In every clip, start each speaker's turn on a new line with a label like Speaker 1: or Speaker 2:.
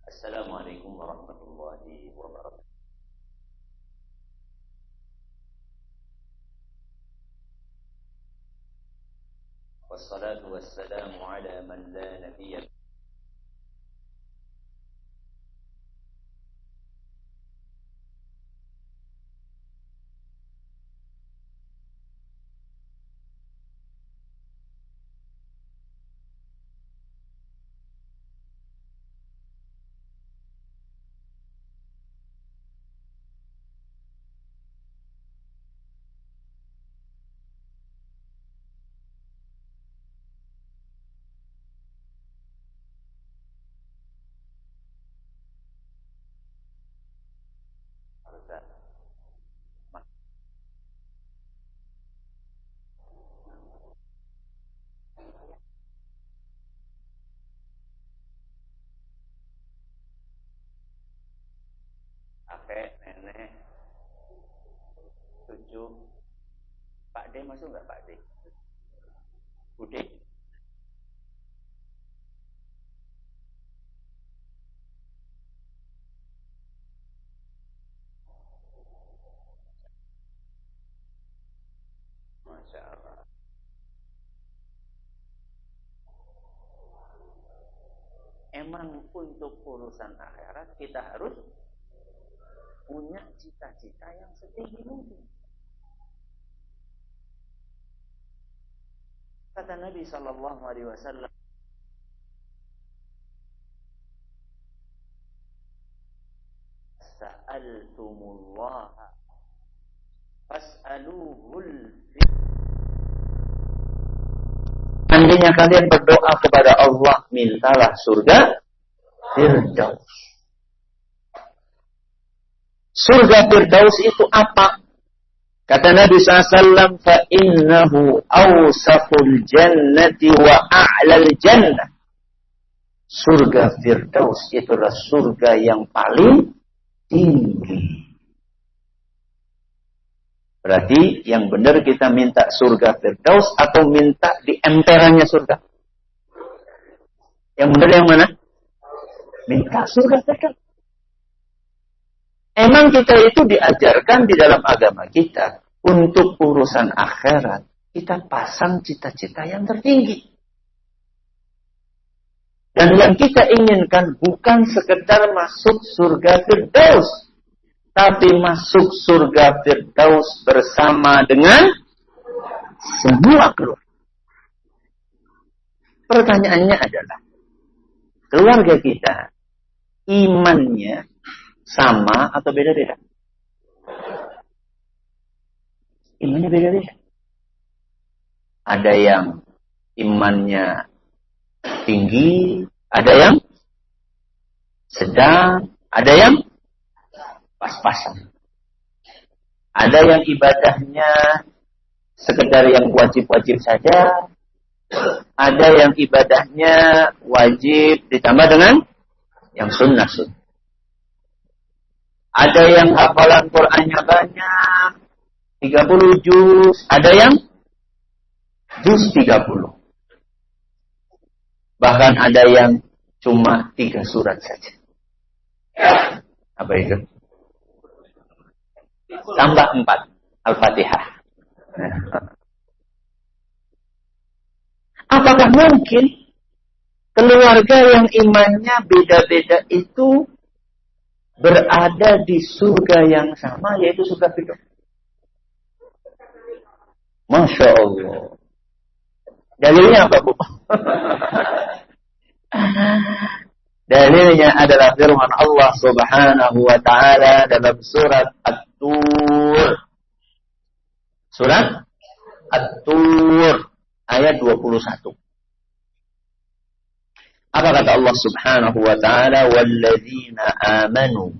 Speaker 1: Assalamualaikum warahmatullahi wabarakatuh. Wassalatu wassalamu ala man la nabiyya kakek, nenek, cucu, Pak D masuk nggak Pak D? Bude? Masya Allah. Emang untuk urusan akhirat kita harus punya cita-cita yang setinggi mungkin. Kata Nabi sallallahu alaihi wasallam, "Sa'altumullah fas'aluhul fitnah." Andainya kalian berdoa kepada Allah, mintalah surga Firdaus. Surga Firdaus itu apa? Kata Nabi SAW, فَإِنَّهُ أَوْسَفُ الْجَنَّةِ وَأَعْلَى الْجَنَّةِ. Surga Firdaus itulah surga yang paling tinggi. Berarti yang benar kita minta surga Firdaus atau minta di emperannya surga? Yang benar yang mana? Minta surga Firdaus. Emang kita itu diajarkan di dalam agama kita untuk urusan akhirat kita pasang cita-cita yang tertinggi. Dan yang kita inginkan bukan sekedar masuk surga Firdaus, tapi masuk surga Firdaus bersama dengan semua keluarga. Pertanyaannya adalah, keluarga kita imannya sama atau beda-beda? Imannya beda-beda. Ada yang imannya tinggi, ada yang sedang, ada yang pas-pasan. Ada yang ibadahnya sekedar yang wajib-wajib saja. Ada yang ibadahnya wajib ditambah dengan yang sunnah-sunnah. Ada yang hafalan Qur'annya banyak, 30 juz. Ada yang juz 30. Bahkan ada yang cuma 3 surat saja. Apa itu? Tambah 4. Al-Fatihah. Apakah mungkin keluarga yang imannya beda-beda itu berada di surga yang sama, yaitu surga Firdaus? Masya Allah. Dalilnya apa, Bu? Dalilnya adalah firman Allah Subhanahu wa ta'ala dalam surat At-Tur. Surat At-Tur ayat 21. Apa kata Allah Subhanahu wa ta'ala? Walladzina amanu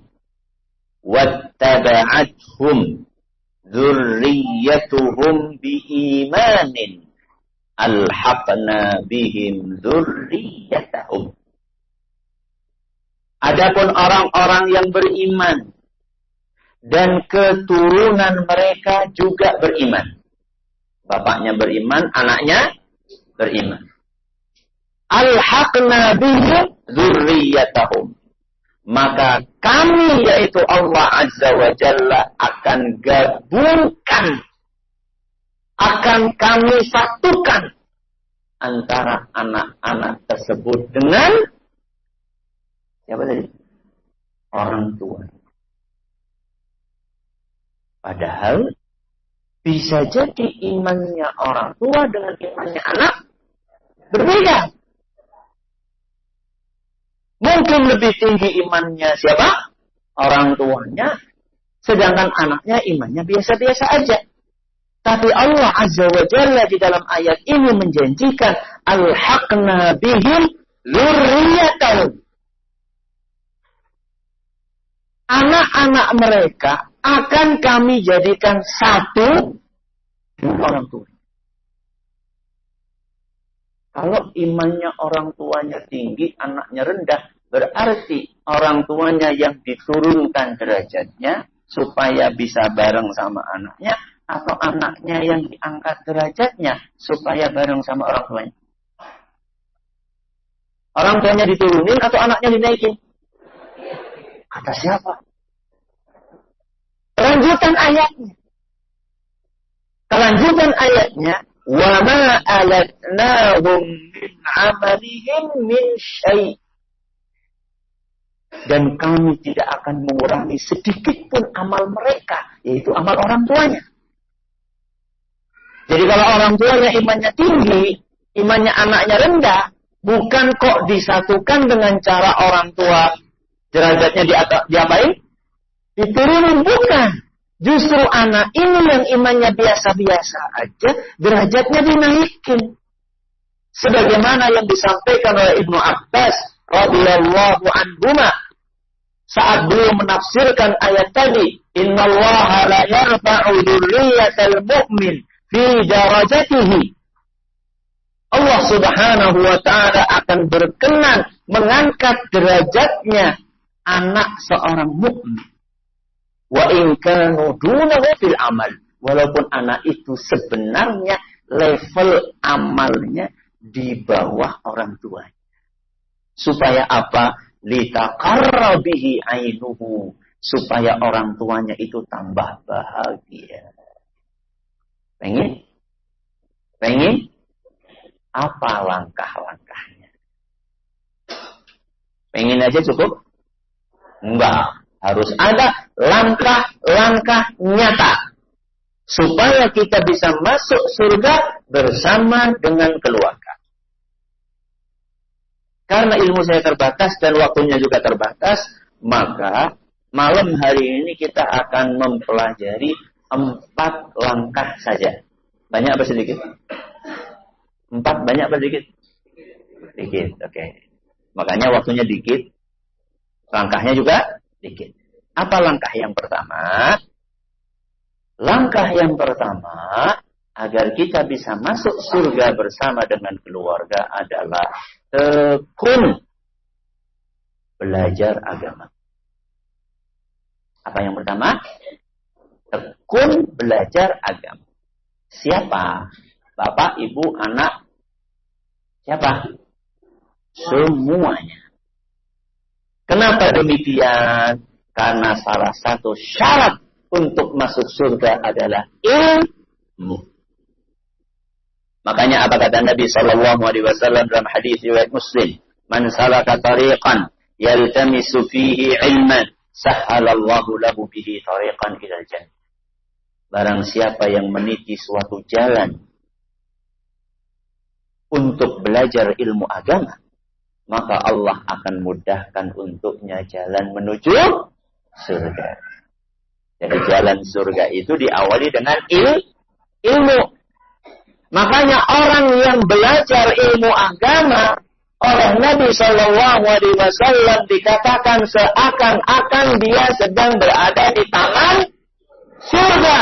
Speaker 1: wattaba'athum dzurriyyatuhum biimanin alhaqna bihim dzurriyyatahum. Adapun orang-orang yang beriman dan keturunan mereka juga beriman. Bapaknya beriman, anaknya beriman. Alhaqna bihim dzurriyyatahum. maka kami, yaitu Allah Azza wa Jalla, akan gabungkan, akan kami satukan antara anak-anak tersebut dengan siapa tadi? Orang tua. Padahal bisa jadi imannya orang tua dengan imannya anak berbeda. Mungkin lebih tinggi imannya siapa? Orang tuanya. Sedangkan anaknya imannya biasa-biasa aja. Tapi Allah Azza wa Jalla di dalam ayat ini menjanjikan alhaqna bihim dzurriyyatan. Anak-anak mereka akan kami jadikan satu dengan orang tua. Kalau imannya orang tuanya tinggi, anaknya rendah, berarti orang tuanya yang diturunkan derajatnya supaya bisa bareng sama anaknya, atau anaknya yang diangkat derajatnya supaya bareng sama orang tuanya. Orang tuanya diturunin atau anaknya dinaikin? Kata siapa? Kelanjutan ayatnya. Wa ma alatnahum min amalihim min syai'. Dan kami tidak akan mengurangi sedikit pun amal mereka, yaitu amal orang tuanya. Jadi kalau orang tuanya imannya tinggi, imannya anaknya rendah, bukan kok disatukan dengan cara orang tua derajatnya diapain? Diturunin, bukan. Justru anak ini yang imannya biasa-biasa aja, derajatnya dinaikin. Sebagaimana yang disampaikan oleh Ibnu Abbas radhiyallahu anhuma saat beliau menafsirkan ayat tadi, innallaha la yarfa'u dzurriyyatal mu'min fi darajatihi. Allah Subhanahu wa taala akan berkenan mengangkat derajatnya anak seorang mukmin. Wa in kanu dunahu fil amal, walaupun anak itu sebenarnya level amalnya di bawah orang tuanya. Supaya apa? Litaqarra bihi ainuhu, supaya orang tuanya itu tambah bahagia. Pengen? Apa langkah-langkahnya? Pengen aja cukup? Enggak. Harus ada langkah-langkah nyata. Supaya kita bisa masuk surga bersama dengan keluarga. Karena ilmu saya terbatas dan waktunya juga terbatas, maka malam hari ini kita akan mempelajari 4 langkah saja. Banyak apa sedikit? 4 banyak apa sedikit? Sedikit, oke. Makanya waktunya dikit, langkahnya juga dikit. Apa langkah yang pertama? Langkah yang pertama agar kita bisa masuk surga bersama dengan keluarga adalah tekun belajar agama. Apa yang pertama? Tekun belajar agama. Siapa? Bapak, ibu, anak? Siapa? Semuanya. Kenapa demikian? Karena salah satu syarat untuk masuk surga adalah ilmu. Makanya apa kata Nabi SAW dalam hadis riwayat Muslim? Man salaka tariqan yaltamisu fihi ilman, sahhalallahu lahu bihi tariqan ilal jannah. Barang siapa yang meniti suatu jalan untuk belajar ilmu agama, maka Allah akan mudahkan untuknya jalan menuju surga. Jadi jalan surga itu diawali dengan ilmu. Makanya orang yang belajar ilmu agama oleh Nabi SAW dikatakan seakan-akan dia sedang berada di taman surga.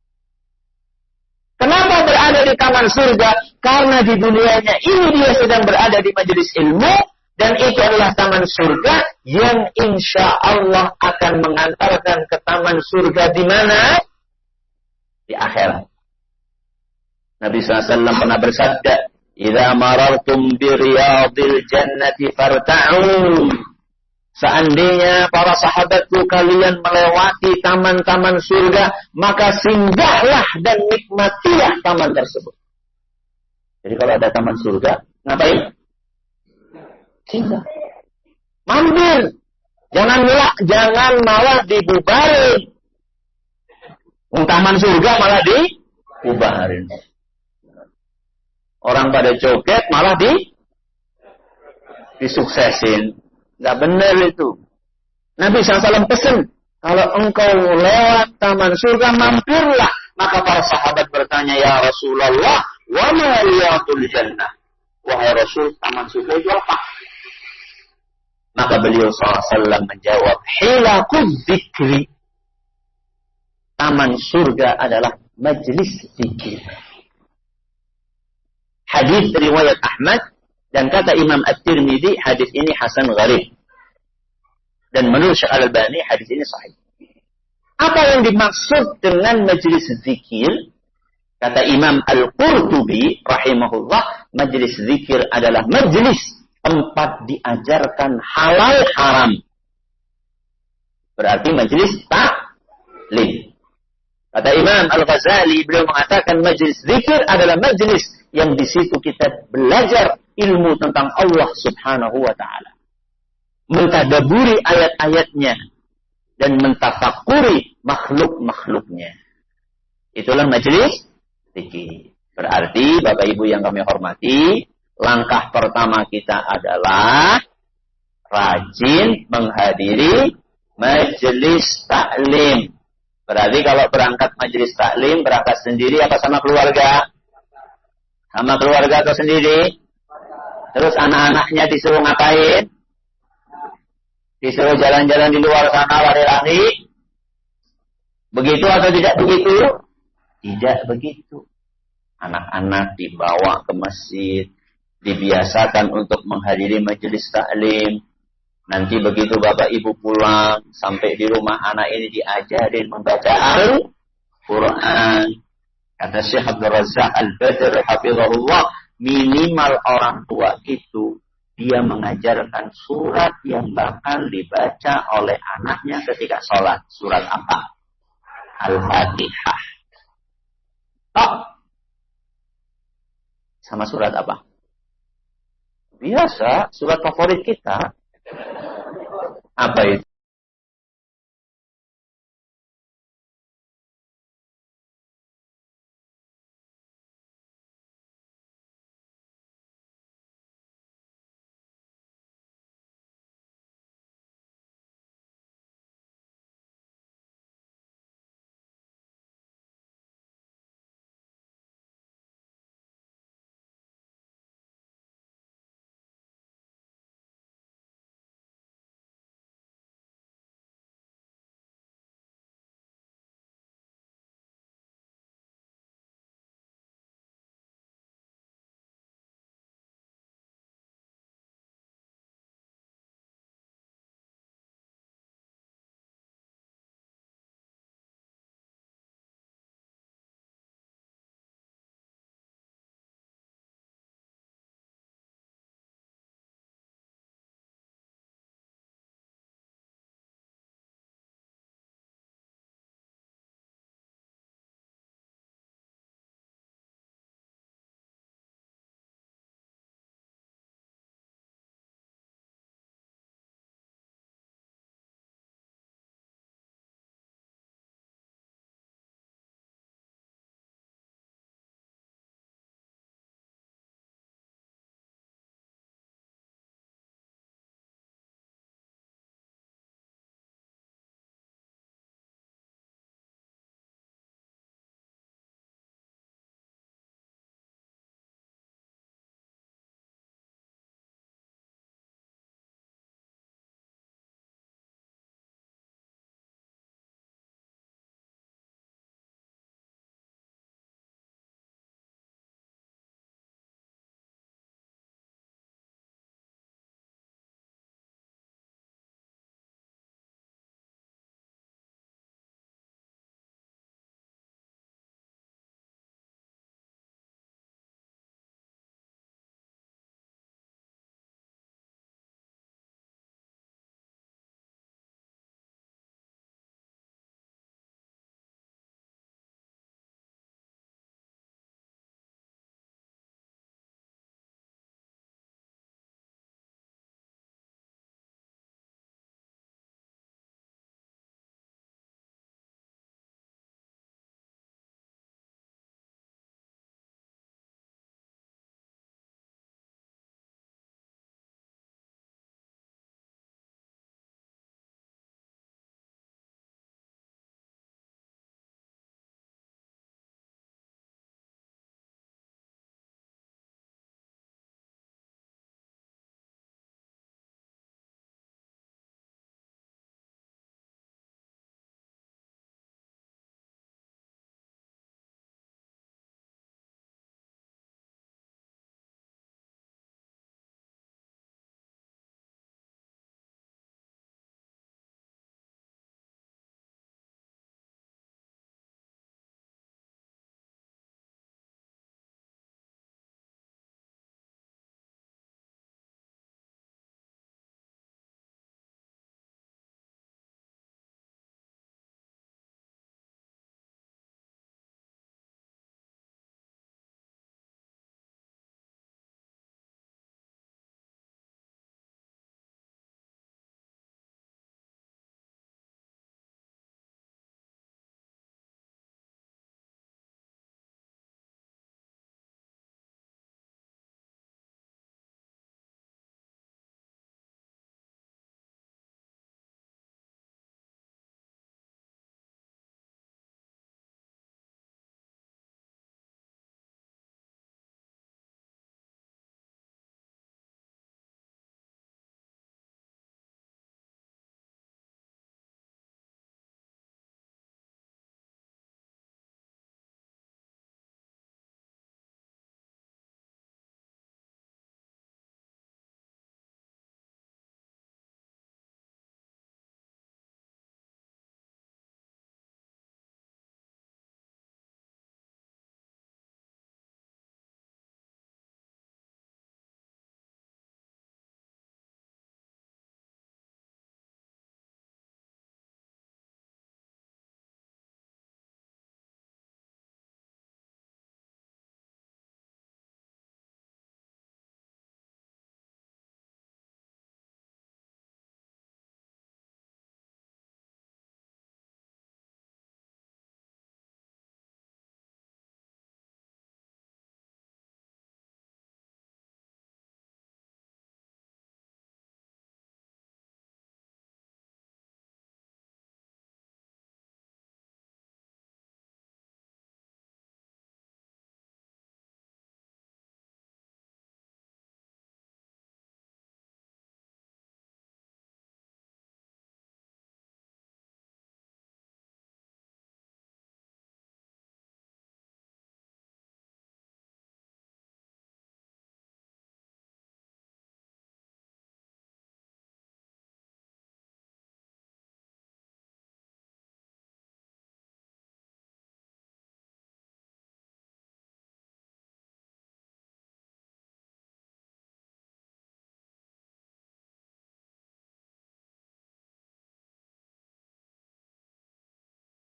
Speaker 1: Kenapa berada di taman surga? Karena di dunianya ini dia sedang berada di majelis ilmu, dan itu adalah taman surga yang insya Allah akan mengantarkan ke taman surga di mana? Di akhirat. Nabi SAW pernah bersabda, "Idza marartum bi riyadil jannati farta'u." Seandainya para sahabatku kalian melewati taman-taman surga, maka singgahlah dan nikmatilah taman tersebut. Jadi kalau ada taman surga, ngapain? Singgah. Mampir. Jangan malah dibubarin. Taman surga malah dibubarin. Orang pada joget malah disuksesin. Nggak benar itu. Nabi SAW pesan, kalau engkau lewat taman surga, mampirlah. Maka para sahabat bertanya, ya Rasulullah, wa ma liyatul jannah? Wahai Rasul, taman surga itu apa? Maka beliau SAW menjawab, hilakul zikri. Taman surga adalah majlis zikir. Hadis riwayat Ahmad, dan kata Imam At-Tirmidzi, hadis ini hasan gharib. Dan menurut Syekh Al-Albani, hadis ini sahih. Apa yang dimaksud dengan majlis zikir? Kata Imam Al-Qurtubi rahimahullah, majlis zikir adalah majlis tempat diajarkan halal haram. Berarti majlis taklim. Kata Imam Al-Ghazali, beliau mengatakan majlis zikir adalah majlis yang di situ kita belajar ilmu tentang Allah Subhanahu wa taala. Mentadaburi ayat-ayatnya dan mentafakuri makhluk-makhluknya. Itulah majlis zikir. Berarti Bapak Ibu yang kami hormati, langkah pertama kita adalah rajin menghadiri majlis taklim. Berarti kalau berangkat majlis taklim, berangkat sendiri apa sama keluarga? Sama keluarga atau sendiri? Terus anak-anaknya disuruh ngapain? Disuruh jalan-jalan di luar sana lari-lari? Begitu atau tidak begitu? Tidak begitu. Anak-anak dibawa ke masjid, dibiasakan untuk menghadiri majelis taklim. Nanti begitu Bapak Ibu pulang, sampai di rumah anak ini diajarin membaca Al-Quran. Kata Syekh Abdul Razak Al-Badr hafizahullah, minimal orang tua itu dia mengajarkan surat yang bakal dibaca oleh anaknya ketika sholat. Surat apa? Al-Fatihah. Oh. Sama surat apa? Biasa, surat favorit kita. Apa itu?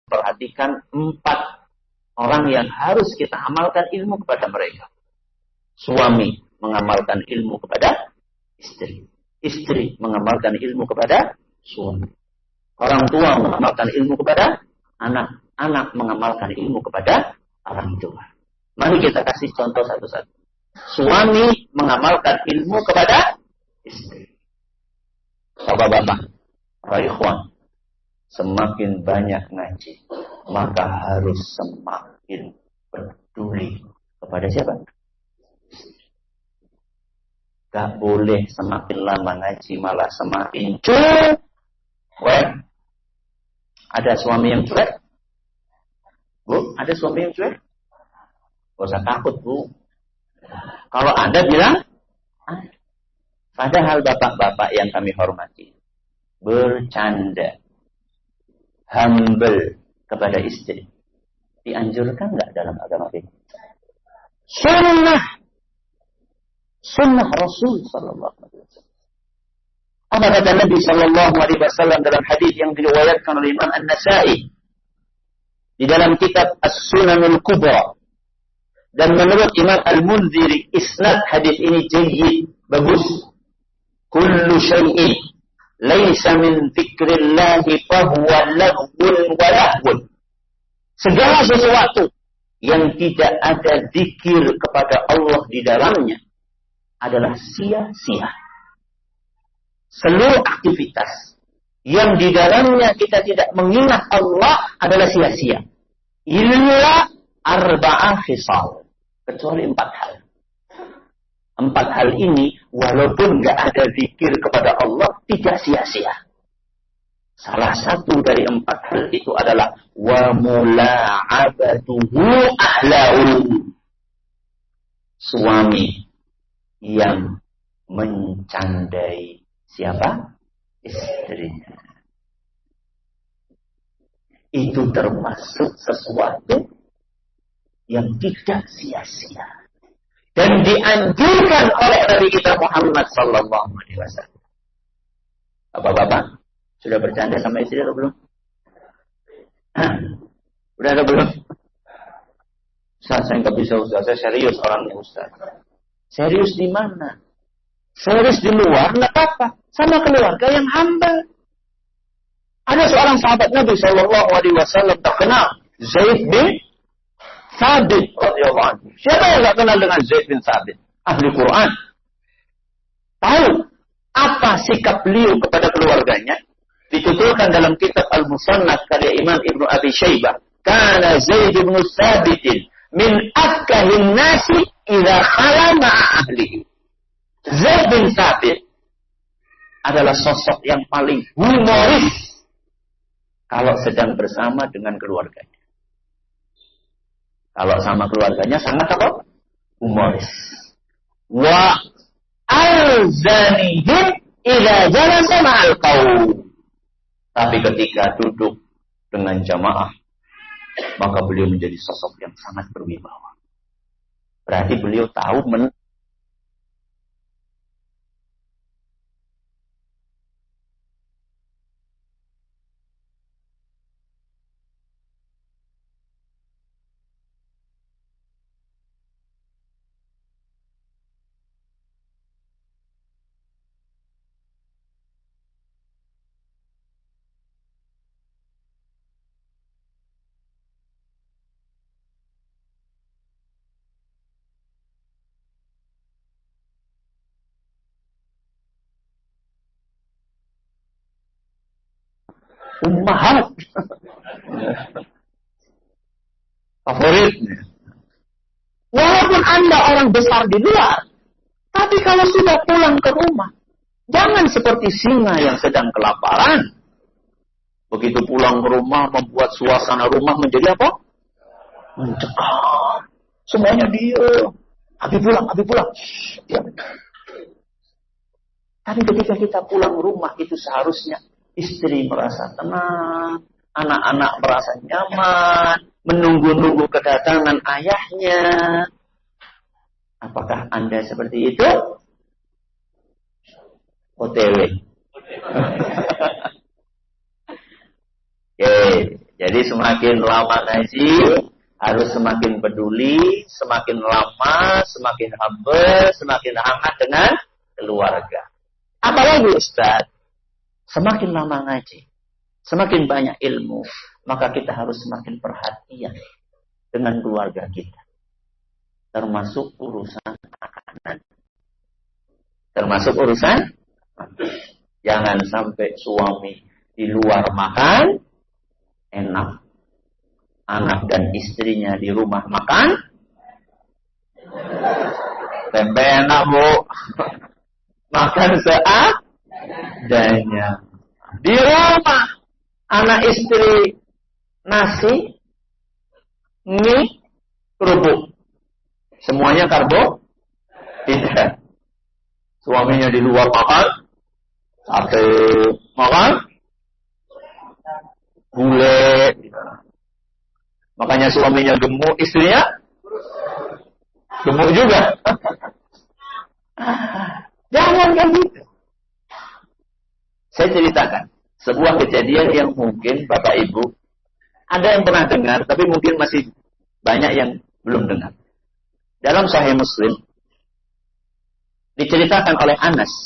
Speaker 1: perhatikan 4 orang yang harus kita amalkan ilmu kepada mereka. Suami mengamalkan ilmu kepada istri. Istri mengamalkan ilmu kepada suami. Orang tua mengamalkan ilmu kepada anak. Anak mengamalkan ilmu kepada orang tua. Mari kita kasih contoh satu-satu. Suami mengamalkan ilmu kepada istri. Bapak-bapak, para ikhwan, semakin banyak ngaji, maka harus semakin peduli kepada siapa? Gak boleh semakin lama ngaji malah semakin cuek. Ada suami yang cuek? Bu, ada suami yang cuek? Gak usah takut, Bu. Kalau Anda bilang, padahal bapak-bapak yang kami hormati, bercanda, humble kepada istri, dianjurkan nggak dalam agama ini? Sunnah Rasul Sallallahu Alaihi Wasallam. Apa kata Nabi Sallallahu Alaihi Wasallam dalam hadis yang diriwayatkan oleh Imam An-Nasa'i di dalam kitab As-Sunanul Kubra, dan menurut Imam Al-Munziri isnad hadis ini jayyid, bagus. Kullu syai'in laisa min dzikrillahi fahuwa laghwun wa lahwun. Segala sesuatu yang tidak ada zikir kepada Allah di dalamnya adalah sia-sia. Seluruh aktivitas yang di dalamnya kita tidak mengingat Allah adalah sia-sia. Illa arba'ah khisal. Kecuali 4 hal. 4 hal ini, walaupun nggak ada zikir kepada Allah, tidak sia-sia. Salah satu dari 4 hal itu adalah wa mula'abatuhu ahlahu. Suami yang mencandai siapa? Istrinya. Itu termasuk sesuatu yang tidak sia-sia. Dan dianjurkan oleh Nabi kita Muhammad Sallallahu Alaihi Wasallam. Bapak-bapak, sudah bercanda sama istri atau belum? Udah ada belum? Ustaz, saya nggak bisa Ustaz, saya serius orangnya Ustaz. Serius di mana? Serius di luar, nggak apa-apa. Sama keluarga yang humble. Ada seorang sahabat Nabi Sallallahu Alaihi Wasallam terkenal, Zaid bin Sabit radhiyallahu anhu. Siapa yang enggak kenal dengan Zaid bin Sabit? Ahli Quran. Tahu apa sikap beliau kepada keluarganya? Dituturkan dalam kitab Al-Musannaf karya Imam Ibnu Abi Syaibah. Kana Zaid bin Sabit min afkahin nasi idza khala ma'a ahlihi. Zaid bin Sabit adalah sosok yang paling humoris kalau sedang bersama dengan keluarganya. Kalau sama keluarganya sangat apa? Humoris. Wa alzanihim idza jalasa ma'al qaum. Tapi ketika duduk dengan jamaah, maka beliau menjadi sosok yang sangat berwibawa. Berarti beliau tahu ummahat favoritnya. Walaupun Anda orang besar di luar, tapi kalau sudah pulang ke rumah, jangan seperti singa yang sedang kelaparan. Begitu pulang ke rumah, membuat suasana rumah menjadi apa? Mencekam. Semuanya diam. Abi pulang. Diam. Tapi ketika kita pulang ke rumah, itu seharusnya istri merasa tenang, anak-anak merasa nyaman, menunggu-nunggu kedatangan ayahnya. Apakah Anda seperti itu? OTW. Jadi semakin lama ngaji, harus semakin peduli, semakin lama, semakin humble, semakin hangat dengan keluarga. Apalagi Ustaz, semakin lama ngaji, semakin banyak ilmu, maka kita harus semakin perhatian dengan keluarga kita. Termasuk urusan makanan. Termasuk urusan, jangan sampai suami di luar makan, enak. Anak dan istrinya di rumah makan, tempe enak bu, makan seadanya. Di rumah, anak istri nasi, mie, kerupuk. Semuanya karbo? Tidak. Suaminya di luar makan, sate makan, gulai. Makanya suaminya gemuk, istrinya gemuk juga. Jangan kan gitu. Saya ceritakan sebuah kejadian yang mungkin Bapak Ibu ada yang pernah dengar, tapi mungkin masih banyak yang belum dengar. Dalam Sahih Muslim diceritakan oleh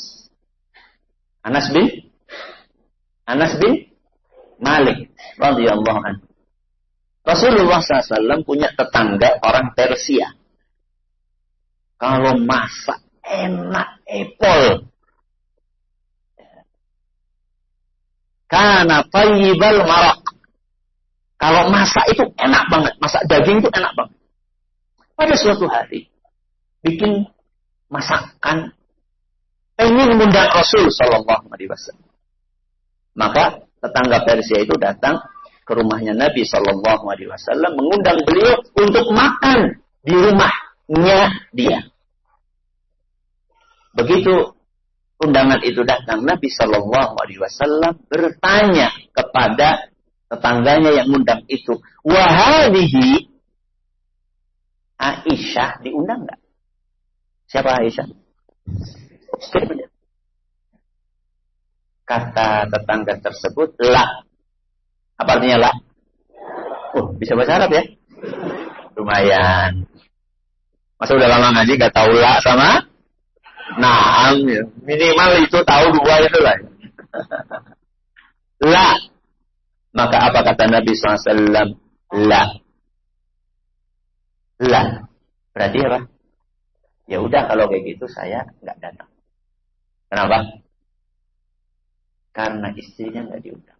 Speaker 1: Anas bin Malik radhiyallahu anhu. Rasulullah SAW punya tetangga orang Persia. Kalau masak enak epol. Kana tayyibal maraq. Kalau masak itu enak banget, masak daging itu enak banget. Pada suatu hari bikin masakan, ingin mengundang Rasul sallallahu alaihi wasallam. Maka tetangga Persia itu datang ke rumahnya Nabi sallallahu alaihi wasallam, mengundang beliau untuk makan di rumahnya dia. Begitu undangan itu datang, Nabi sallallahu alaihi wasallam bertanya kepada tetangganya yang undang itu, "Wa hadhihi Aisyah diundang enggak?" Siapa Aisyah? Kata tetangga tersebut, "La." Apa artinya la? Bisa bahasa Arab ya? Lumayan. Masa udah lama ngaji gak tahu la sama naam ya. Minimal itu tahu dua itu lah. La. Maka apa kata Nabi SAW? La. La. Berarti apa? Ya udah kalau kayak gitu saya nggak datang. Kenapa? Karena istrinya nggak diundang.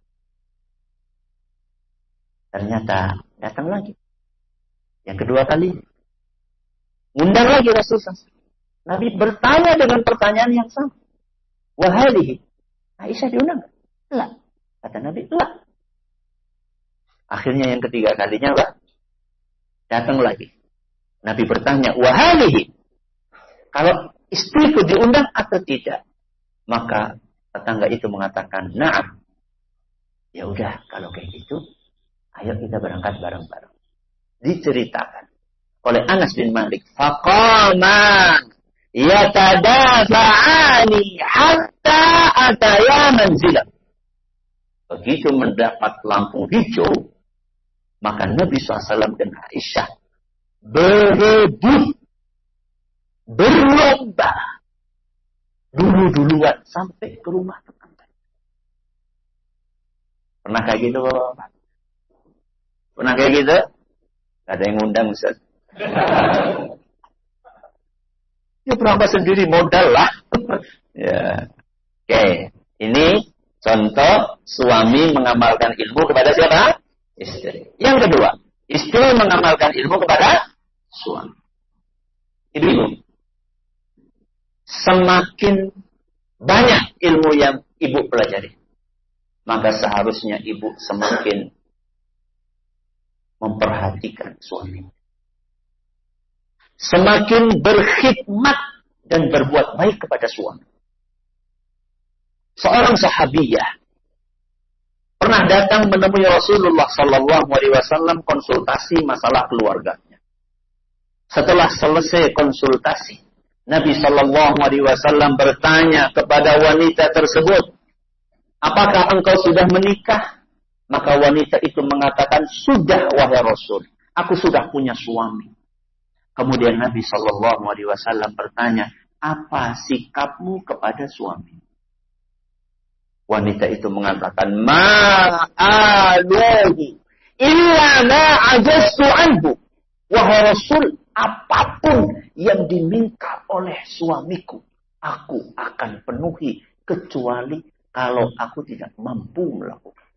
Speaker 1: Ternyata datang lagi. Yang kedua kali. Undang lagi Rasulullah. Nabi bertanya dengan pertanyaan yang sama. Wahalihi. Aisyah diundang nggak? La. Kata Nabi, la. Akhirnya yang ketiga kalinya, Pak, datang lagi. Nabi bertanya, wahalihi. Kalau istriku diundang atau tidak? Maka tetangga itu mengatakan, na'am. Ya udah, kalau kayak gitu, ayo kita berangkat bareng-bareng. Diceritakan oleh Anas bin Malik. Faqama yatadafa'ani hatta ataya manzilah. Begitu mendapat lampu hijau, maka Nabi SAW dan Aisyah berebut, berlomba, duluan sampai ke rumah tetangga. Pernah kayak gitu, Bapak? Pernah kayak gitu? Gak ada yang ngundang, Ustaz. Ya berangkat sendiri, modal lah. Ya. Oke. Ini contoh suami mengamalkan ilmu kepada siapa? Istri. Yang kedua, istri mengamalkan ilmu kepada suami. Ibu, semakin banyak ilmu yang ibu pelajari, maka seharusnya ibu semakin memperhatikan suami. Semakin berkhidmat dan berbuat baik kepada suami. Seorang sahabiyah pernah datang menemui Rasulullah sallallahu alaihi wasallam konsultasi masalah keluarganya. Setelah selesai konsultasi, Nabi sallallahu alaihi wasallam bertanya kepada wanita tersebut, "Apakah engkau sudah menikah?" Maka wanita itu mengatakan, sudah wahai Rasul, aku sudah punya suami. Kemudian Nabi SAW bertanya, apa sikapmu kepada suami? Wanita itu mengatakan, ma'aluhu illa ma'ajastu anhu. Wahai Rasul, apapun yang diminta oleh suamiku, aku akan penuhi, kecuali kalau aku tidak mampu melakukan.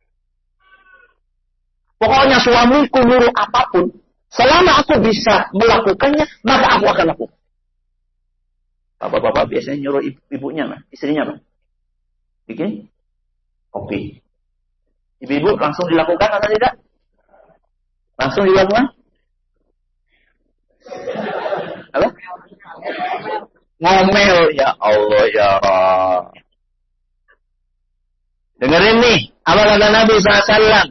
Speaker 1: Pokoknya suamiku nyuruh apapun, selama aku bisa melakukannya, maka aku akan lakukan. Bapak-bapak biasanya nyuruh ibunya, istrinya, bikin kopi. Ibu-ibu langsung dilakukan atau tidak? Langsung dilakukan? Apa? Ngomel, ya Allah ya. Dengerin nih, apa kata Nabi SAW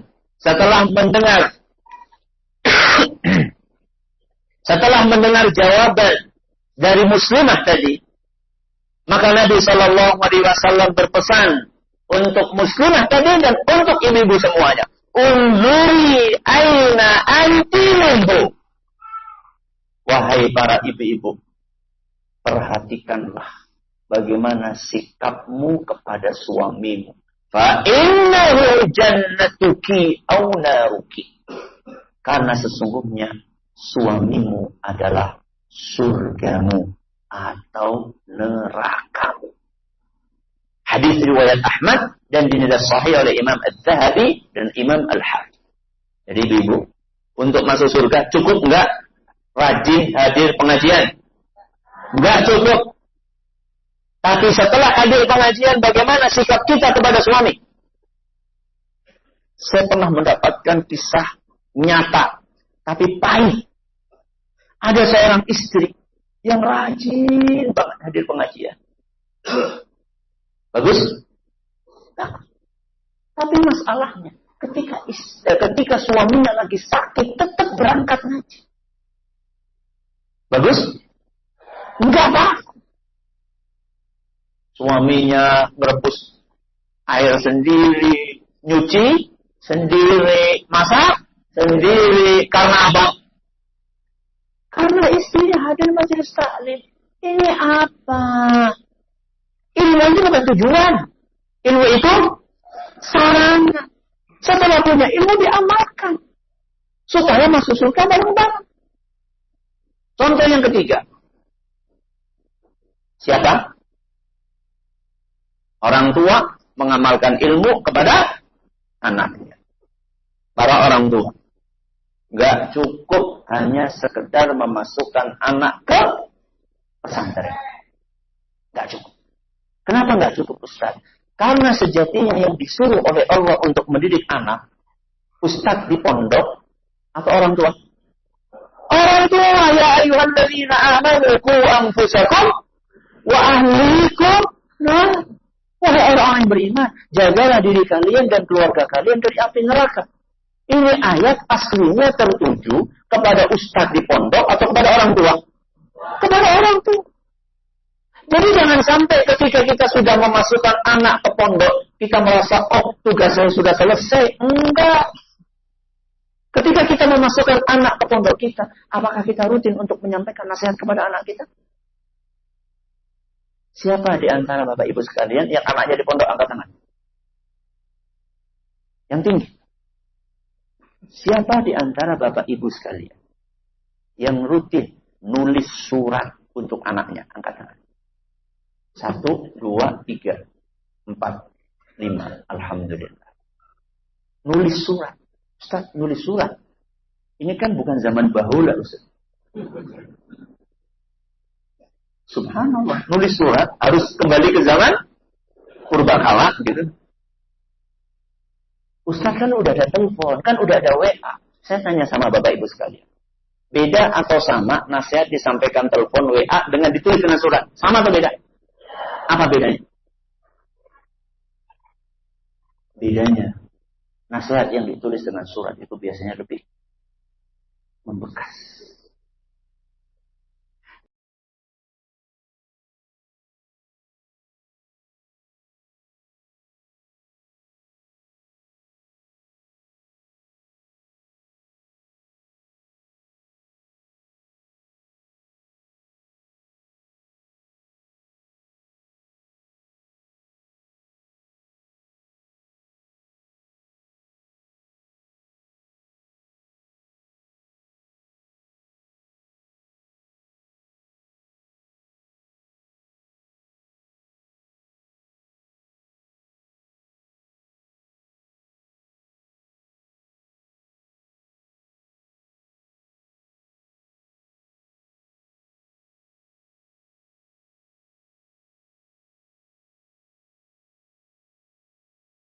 Speaker 1: setelah mendengar jawaban dari muslimah tadi, maka Nabi SAW berpesan untuk muslimah tadi dan untuk ibu-ibu semuanya. Unzuri aina anti minhu. Wahai para ibu-ibu, perhatikanlah bagaimana sikapmu kepada suamimu. Fa innahu jannatuki aw naruki. Karena sesungguhnya suamimu adalah surgamu atau nerakamu. Hadis riwayat Ahmad dan dinilai sahih oleh Imam Az-Zahabi dan Imam Al-Hakim. Jadi ibu, untuk masuk surga cukup enggak rajin hadir pengajian? Enggak cukup. Tapi setelah hadir pengajian, bagaimana sikap kita kepada suami? Saya pernah mendapatkan kisah nyata, tapi pahit. Ada seorang istri yang rajin banget hadir pengajian. Bagus? Nah, tapi masalahnya, ketika suaminya lagi sakit, tetap berangkat ngaji. Bagus? Enggak apa. Suaminya merebus air sendiri, nyuci sendiri, masak sendiri. Karena apa? Karena istrinya hadir majelis taklim. Ini apa? Ilmu itu bukan tujuan. Ilmu itu sarana. Setelah punya ilmu diamalkan supaya masuk surga bareng-bareng. Contoh yang ketiga. Siapa? Orang tua mengamalkan ilmu kepada anaknya. Para orang tua. Gak cukup hanya sekedar memasukkan anak ke pesantren. Gak cukup. Kenapa gak cukup, Ustaz? Karena sejatinya yang disuruh oleh Allah untuk mendidik anak, Ustaz di pondok atau orang tua? Orang tua, ya ayyuhalladzina amanu qu anfusakum wa ahlikum nar. Wahai orang-orang yang beriman, jagalah diri kalian dan keluarga kalian dari api neraka. Ini ayat aslinya tertuju kepada ustadz di pondok atau kepada orang tua? Kepada orang tua. Jadi jangan sampai ketika kita sudah memasukkan anak ke pondok, kita merasa, oh tugas saya sudah selesai. Enggak. Ketika kita memasukkan anak ke pondok kita, apakah kita rutin untuk menyampaikan nasihat kepada anak kita? Siapa di antara Bapak Ibu sekalian yang anaknya di pondok, angkat tangan? Yang tinggi. Siapa di antara Bapak Ibu sekalian yang rutin nulis surat untuk anaknya? Angkat tangan. 1, 2, 3, 4, 5. Alhamdulillah. Nulis surat. Ustaz, nulis surat. Ini kan bukan zaman bahula, Ustaz. Subhanallah, nulis surat harus kembali ke zaman purbakala gitu. Ustaz kan udah ada telepon, kan udah ada WA. Saya tanya sama Bapak Ibu sekalian. Beda atau sama nasihat disampaikan telepon WA dengan ditulis dengan surat? Sama atau beda? Apa bedanya? Bedanya, nasihat yang ditulis dengan surat itu biasanya lebih membekas.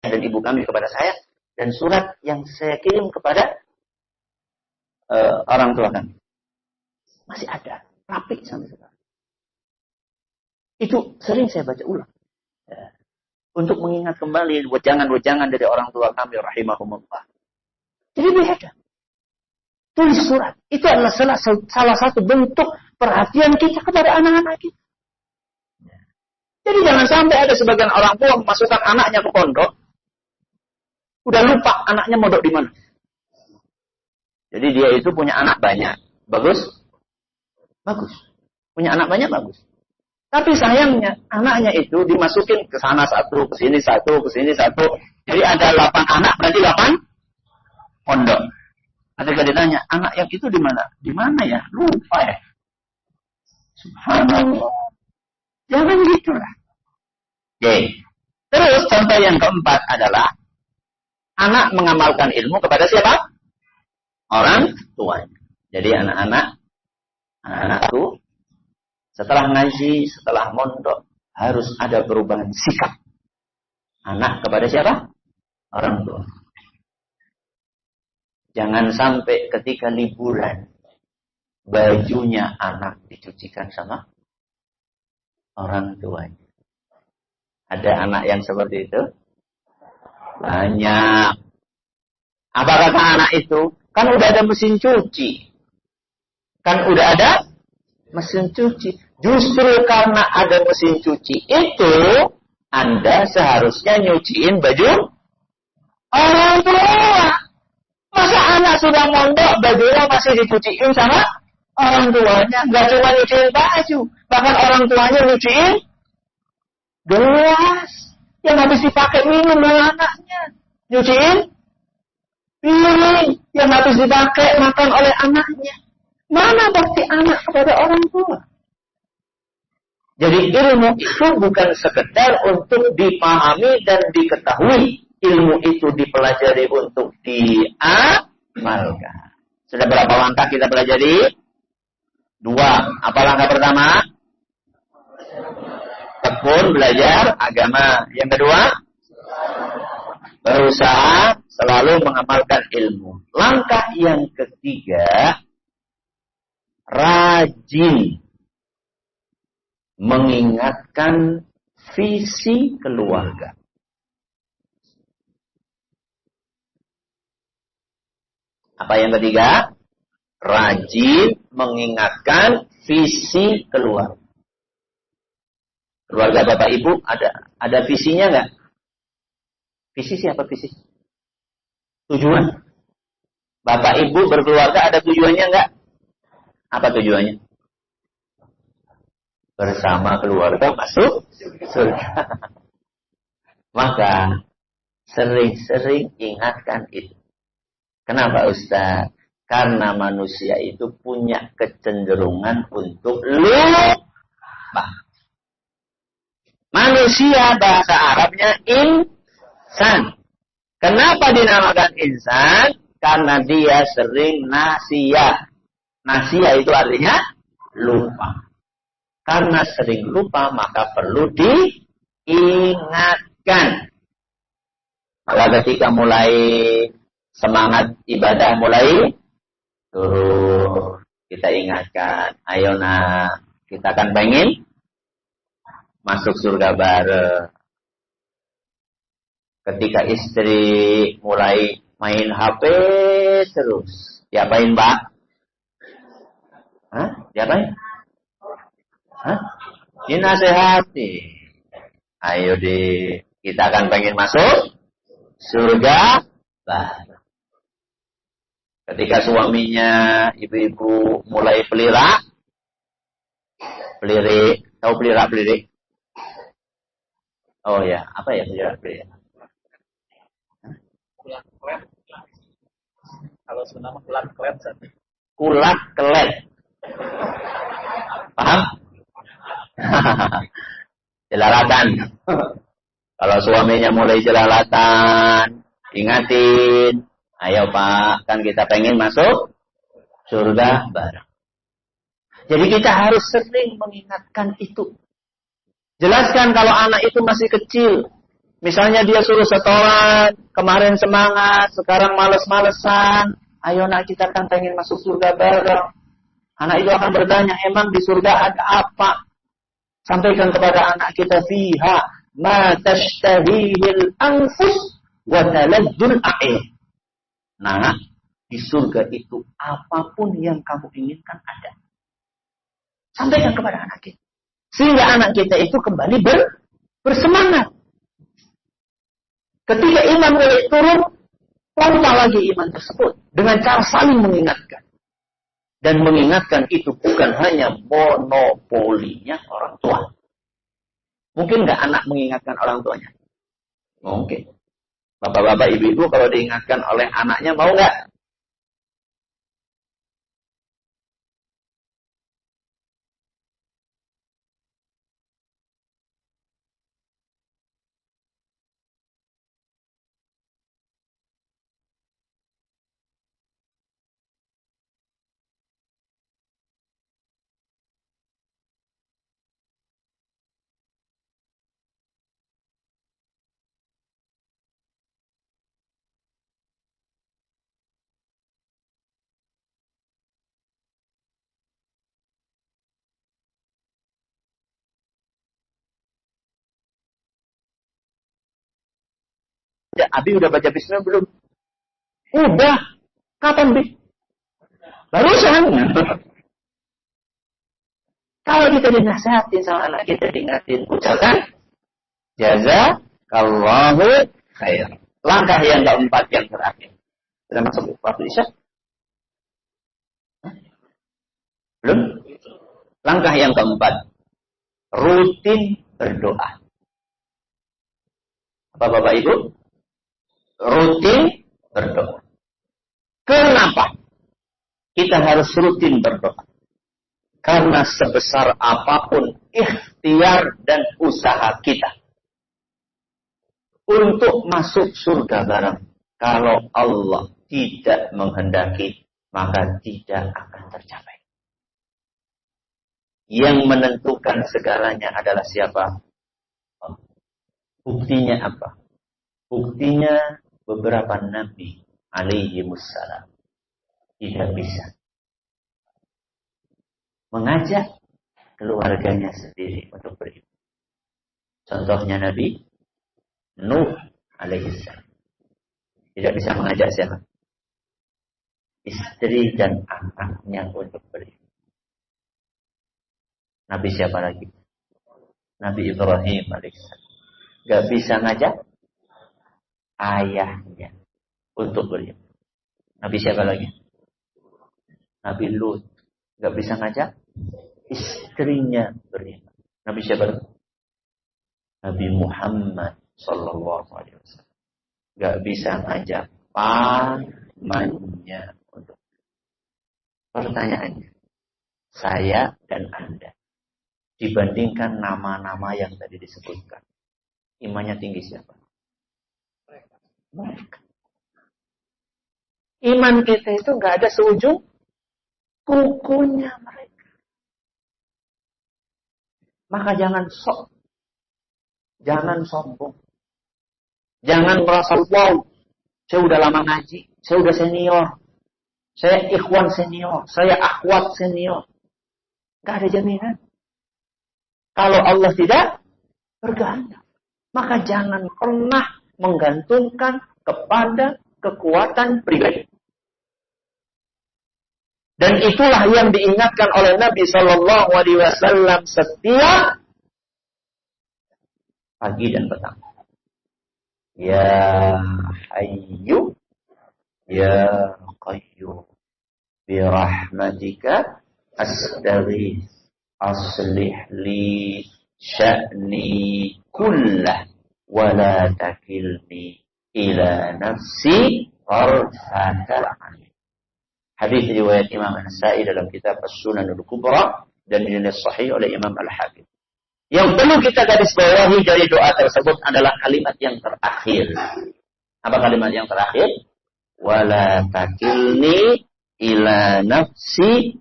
Speaker 1: dan ibu kami kepada saya, dan surat yang saya kirim kepada orang tua kami. Masih ada, rapi sampai sekarang. Itu sering saya baca ulang. Ya. Untuk mengingat kembali wejangan-wejangan dari orang tua kami, rahimahumullah. Jadi beda. Tulis surat. Itu adalah salah satu bentuk perhatian kita kepada anak-anak kita. Jadi jangan sampai ada sebagian orang tua memasukkan anaknya ke pondok. Udah lupa anaknya mondok di mana. Jadi dia itu punya anak banyak. Bagus? Bagus. Punya anak banyak, bagus. Tapi sayangnya, anaknya itu dimasukin ke sana satu, ke sini satu, ke sini satu. Jadi ada 8 anak, berarti 8 pondok. Ketika ditanya, anak yang itu di mana? Di mana ya? Lupa ya. Subhanallah. Jangan gitulah. Oke. Terus contoh yang keempat adalah anak mengamalkan ilmu kepada siapa? Orang tuanya. Jadi anak-anak itu setelah ngaji, setelah mondok harus ada perubahan sikap. Anak kepada siapa? Orang tua. Jangan sampai ketika liburan bajunya anak dicucikan sama orang tuanya. Ada anak yang seperti itu? Banyak. Apa kata anak itu? Kan udah ada mesin cuci. Kan udah ada mesin cuci. Justru karena ada mesin cuci itu, Anda seharusnya nyuciin baju orang tua. Masa anak sudah mondok, bajunya masih dicuciin sama orang tuanya? Gak cuma nyuciin baju, bahkan orang tuanya nyuciin gelas yang habis dipakai minum oleh anaknya. Nyuciin piring yang habis dipakai makan oleh anaknya. Mana bakti anak kepada orang tua? Jadi ilmu itu bukan sekedar untuk dipahami dan diketahui. Ilmu itu dipelajari untuk diamalkan. Sudah berapa langkah kita pelajari? 2. Apa langkah pertama? Tekun belajar agama. Yang kedua? Berusaha selalu mengamalkan ilmu. Langkah yang ketiga, rajin mengingatkan visi keluarga. Apa yang ketiga? Rajin mengingatkan visi keluarga. Keluarga Bapak Ibu ada visinya nggak? Visi siapa visi? Tujuan. Bapak Ibu berkeluarga ada tujuannya nggak? Apa tujuannya? Bersama keluarga masuk surga. Maka sering-sering ingatkan itu. Kenapa Ustaz? Karena manusia itu punya kecenderungan untuk lupa. Manusia bahasa Arabnya insan. Kenapa dinamakan insan? Karena dia sering nasiyah. Nasiyah itu artinya lupa. Karena sering lupa maka perlu diingatkan. Maka ketika mulai semangat ibadah mulai turun, kita ingatkan, ayo nak, kita kan pengen masuk surga bareng. Ketika istri mulai main HP terus, diapain Mbak? Diapain? Dinasehati. Ayo kita kan pengen masuk surga bareng. Ketika suaminya, ibu-ibu mulai pelirik, tahu pelirik? Oh ya, apa ya pelirik?
Speaker 2: Kulat kelet. Kalau Sunda mah kulat kelet.
Speaker 1: Kulat kelet. Paham? Jelalatan. Kalau suaminya mulai jelalatan, ingatin. Ayo Pak, kan kita pengen masuk surga bareng. Jadi kita harus sering mengingatkan itu. Jelaskan kalau anak itu masih kecil. Misalnya dia suruh setoran, kemarin semangat, sekarang males-malesan. Ayo nak, kita kan pengen masuk surga bareng. Anak itu akan bertanya, emang di surga ada apa? Sampaikan kepada anak kita, fiha ma tashtahihil anfus wa taladzul a'in. Nah, di surga itu apapun yang kamu inginkan ada. Sampaikan kepada anak kita. Sehingga anak kita itu kembali bersemangat. Ketika iman mulai turun, pompa lagi iman tersebut dengan cara saling mengingatkan. Dan mengingatkan itu bukan hanya monopolinya orang tua. Mungkin nggak anak mengingatkan orang tuanya? Mungkin. Bapak-bapak, ibu-ibu kalau diingatkan oleh anaknya mau nggak? Ya, Abi udah baca bismillah belum? Udah. Kapan, Bi? Barusan. Kalau kita dinasihatin sama anak kita, diingatin, ucapkan jazakallahu khair. Langkah yang keempat yang terakhir. Sudah masuk waktu Isya? Belum? Langkah yang keempat. Rutin berdoa. Apa Bapak Ibu? Rutin berdoa. Kenapa kita harus rutin berdoa? Karena sebesar apapun ikhtiar dan usaha kita untuk masuk surga bareng, kalau Allah tidak menghendaki, maka tidak akan tercapai. Yang menentukan segalanya adalah siapa? Buktinya apa? Buktinya beberapa nabi alaihi wassalam tidak bisa mengajak keluarganya sendiri untuk beriman. Contohnya Nabi Nuh alaihissalam tidak bisa mengajak siapa? Istri dan anaknya untuk beriman. Nabi siapa lagi? Nabi Ibrahim alaihissalam gak bisa ngajak ayahnya untuk beriman. Nabi siapa lagi? Nabi Lut gak bisa ngajak istrinya beriman. Nabi siapa lagi? Nabi Muhammad sallallahu alaihi wasallam gak bisa ngajak pamannya untuk. Pertanyaannya, saya dan Anda dibandingkan nama-nama yang tadi disebutkan, imannya tinggi siapa? Mereka. Iman kita itu nggak ada seujung kukunya mereka. Maka jangan sok, jangan sombong, jangan merasa wow, saya udah lama ngaji, saya udah senior, saya ikhwan senior, saya akhwat senior. Nggak ada jaminan. Kalau Allah tidak berkehendak, maka jangan pernah menggantungkan kepada kekuatan pribadi. Dan itulah yang diingatkan oleh Nabi Shallallahu Alaihi Wasallam setiap pagi dan petang. Ya Hayyu, Ya Qayyum, birahmatika astaghits, aslih li sya'ni kullah, wa la takilni ila nafsi tarfata ain. Hadis riwayat Imam An-Nasa'i dalam kitab As-Sunan Al-Kubra dan dinilai sahih oleh Imam Al-Hakim. Yang perlu kita garis bawahi dari doa tersebut adalah kalimat yang terakhir. Apa kalimat yang terakhir? Wala takilni ila nafsi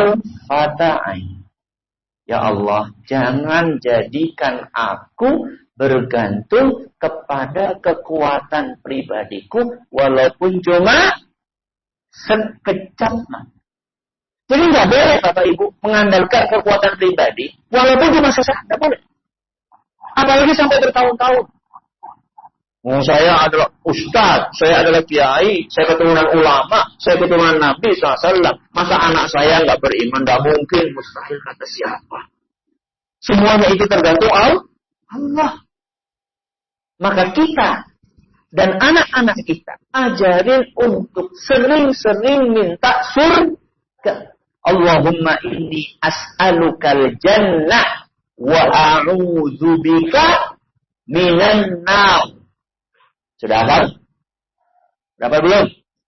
Speaker 1: tarfata ain. Ya Allah, jangan jadikan aku bergantung kepada kekuatan pribadiku walaupun cuma sekejap mata. Jadi nggak boleh Bapak Ibu mengandalkan kekuatan pribadi walaupun cuma sesaat, nggak boleh. Apalagi sampai bertahun-tahun. Saya adalah ustaz, saya adalah kiai, saya keturunan ulama, saya keturunan Nabi SAW. Masa anak saya nggak beriman? Nggak mungkin, mustahil kata siapa? Semuanya itu tergantung Allah. Maka kita dan anak-anak kita ajarin untuk sering-sering minta surga. Allahumma inni as'alukal jannah wa a'udzubika minan nar. Sudah hafal? Berapa belum?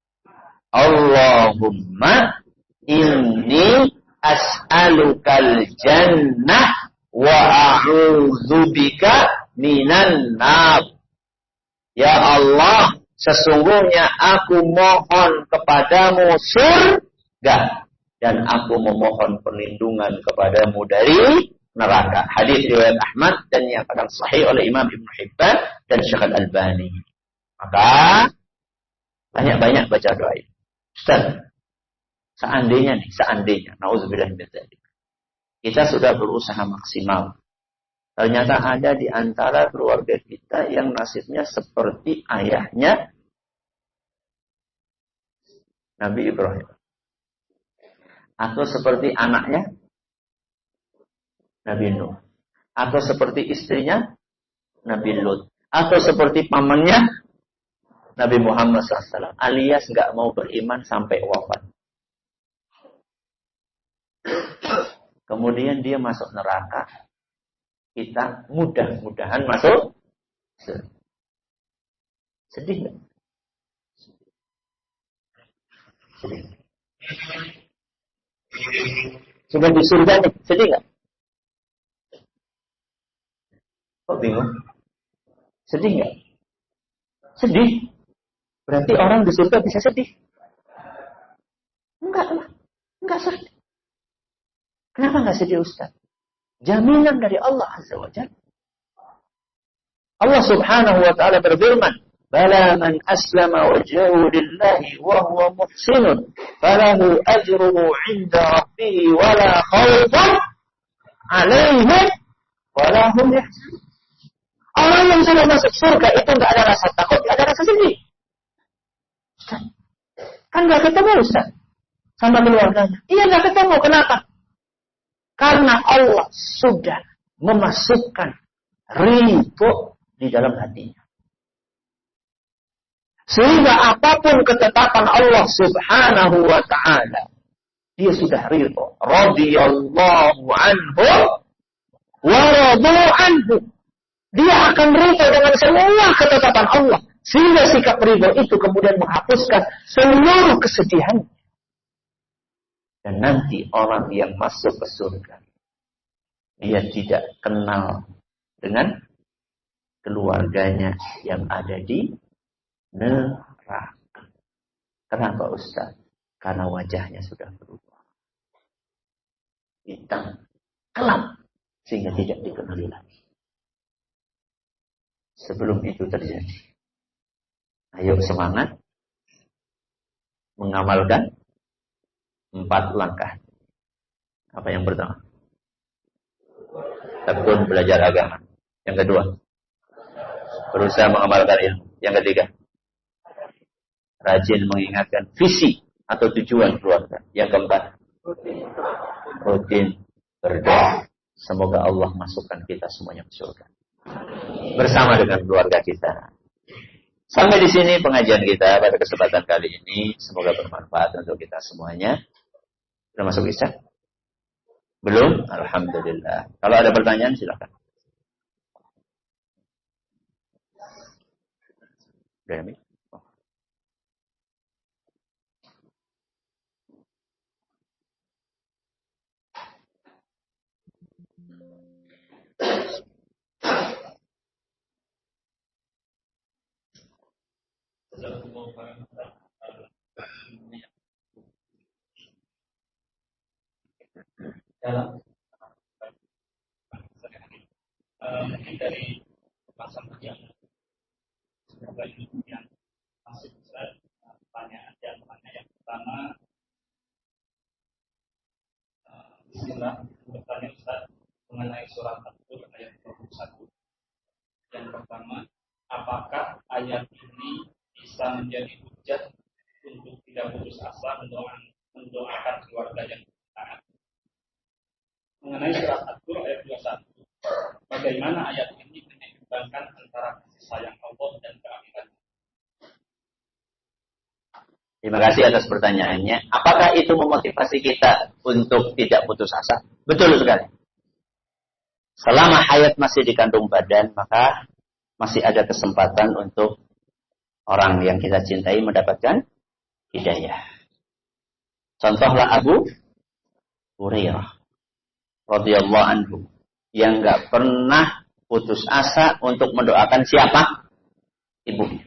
Speaker 1: Allahumma inni as'alukal jannah wa a'udzubika minan nar. Ya Allah, sesungguhnya aku mohon kepadamu surga dan aku memohon perlindungan kepadamu dari neraka. Hadis riwayat Ahmad dan yang akan sahih oleh Imam Ibnu Hibban dan Syekh Al-Albani. Maka banyak-banyak baca doa ini. Ustaz, seandainya, nauzubillah min dzalik, kita sudah berusaha maksimal. Ternyata ada di antara keluarga kita yang nasibnya seperti ayahnya Nabi Ibrahim. Atau seperti anaknya Nabi Nuh. Atau seperti istrinya Nabi Lut. Atau seperti pamannya Nabi Muhammad SAW. Alias nggak mau beriman sampai wafat. Kemudian dia masuk neraka. Kita mudah-mudahan masuk. Sedih nggak? Sedih. Sudah di surga nih, sedih nggak? Kok bingung? Sedih nggak? Sedih. Berarti orang di surga bisa sedih? Enggak lah, enggak sedih. Kenapa enggak sedih Ustaz? Jaminan dari Allah Azza wa Jalla. Allah Subhanahu wa Ta'ala berfirman, "Bala man aslama wajhahu lillahi wa huwa muhsinun, falahu ajruhu 'inda rabbih wa la khawfun 'alaihim wa la hum yahzanun." Orang yang sudah masuk surga itu enggak ada rasa takut, enggak ada rasa sedih. Ustaz, kan enggak ketemu Ustaz sama keluarganya. Iya enggak ketemu, kenapa? Karena Allah sudah memasukkan ridho di dalam hatinya. Sehingga apapun ketetapan Allah Subhanahu wa Ta'ala, dia sudah ridho. Radiyallahu anhu wa radu anhu. Dia akan ridho dengan semua ketetapan Allah. Sehingga sikap ridho itu kemudian menghapuskan seluruh kesedihan. Dan nanti orang yang masuk ke surga, dia tidak kenal dengan keluarganya yang ada di neraka. Kenapa Ustaz? Karena wajahnya sudah berubah. Hitam, kelam, sehingga tidak dikenali lagi. Sebelum itu terjadi, ayo semangat mengamalkan 4 langkah. Apa yang pertama? Tekun belajar agama. Yang kedua, berusaha mengamalkan ilmu. Yang ketiga, rajin mengingatkan visi atau tujuan keluarga. Yang keempat, rutin berdoa. Semoga Allah masukkan kita semuanya ke surga bersama dengan keluarga kita. Sampai di sini pengajian kita pada kesempatan kali ini. Semoga bermanfaat untuk kita semuanya. Sudah masuk Isya? Belum? Alhamdulillah. Kalau ada pertanyaan silakan. Demi.
Speaker 2: Dalam dari pasang yang semoga ini yang masih besar. Pertanyaan yang pertama, Bismillah, bertanya Ustaz mengenai surat At-Tur ayat 21. Yang pertama, apakah ayat ini bisa menjadi hujjah untuk tidak putus asa mendoakan keluarga yang taat? Mengenai surat At-Tur ayat 21, bagaimana ayat ini menyeimbangkan antara kasih sayang Allah dan keadilan?
Speaker 1: Terima kasih atas pertanyaannya. Apakah itu memotivasi kita untuk tidak putus asa? Betul sekali. Selama hayat masih di kandung badan, maka masih ada kesempatan untuk orang yang kita cintai mendapatkan hidayah. Contohlah Abu Hurairah radhiyallahu anhu yang nggak pernah putus asa untuk mendoakan siapa? Ibunya.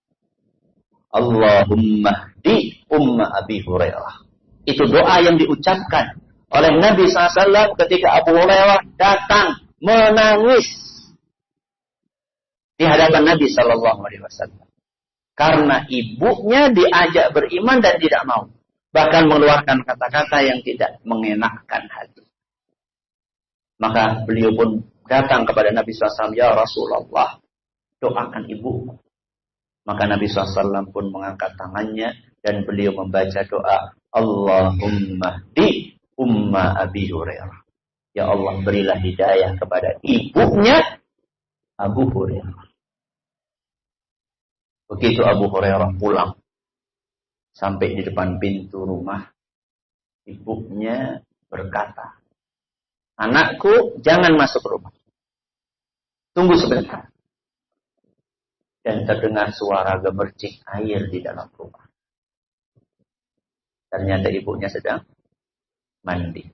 Speaker 1: Allahumma di umma Abi Hurairah. Itu doa yang diucapkan oleh Nabi SAW ketika Abu Hurairah datang menangis di hadapan Nabi SAW. Karena ibunya diajak beriman dan tidak mau. Bahkan mengeluarkan kata-kata yang tidak mengenakkan hati. Maka beliau pun datang kepada Nabi SAW, ya Rasulullah, doakan ibuku. Maka Nabi SAW pun mengangkat tangannya dan beliau membaca doa, Allahumma di umma Abi Hurairah. Ya Allah, berilah hidayah kepada ibunya Abu Hurairah. Begitu Abu Hurairah pulang, sampai di depan pintu rumah, ibunya berkata, anakku, jangan masuk rumah. Tunggu sebentar. Dan terdengar suara gemercik air di dalam rumah. Ternyata ibunya sedang mandi.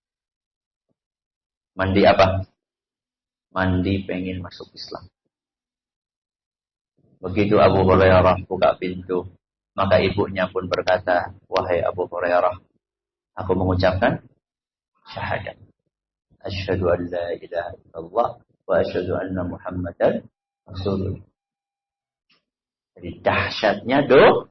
Speaker 1: Mandi apa? Mandi pengen masuk Islam. Begitu Abu Hurairah buka pintu, maka ibunya pun berkata, wahai Abu Hurairah, aku mengucapkan syahadat. Asyhadu an la ilaha illallah wa asyhadu anna Muhammadan Rasulullah. Jadi dahsyatnya doa.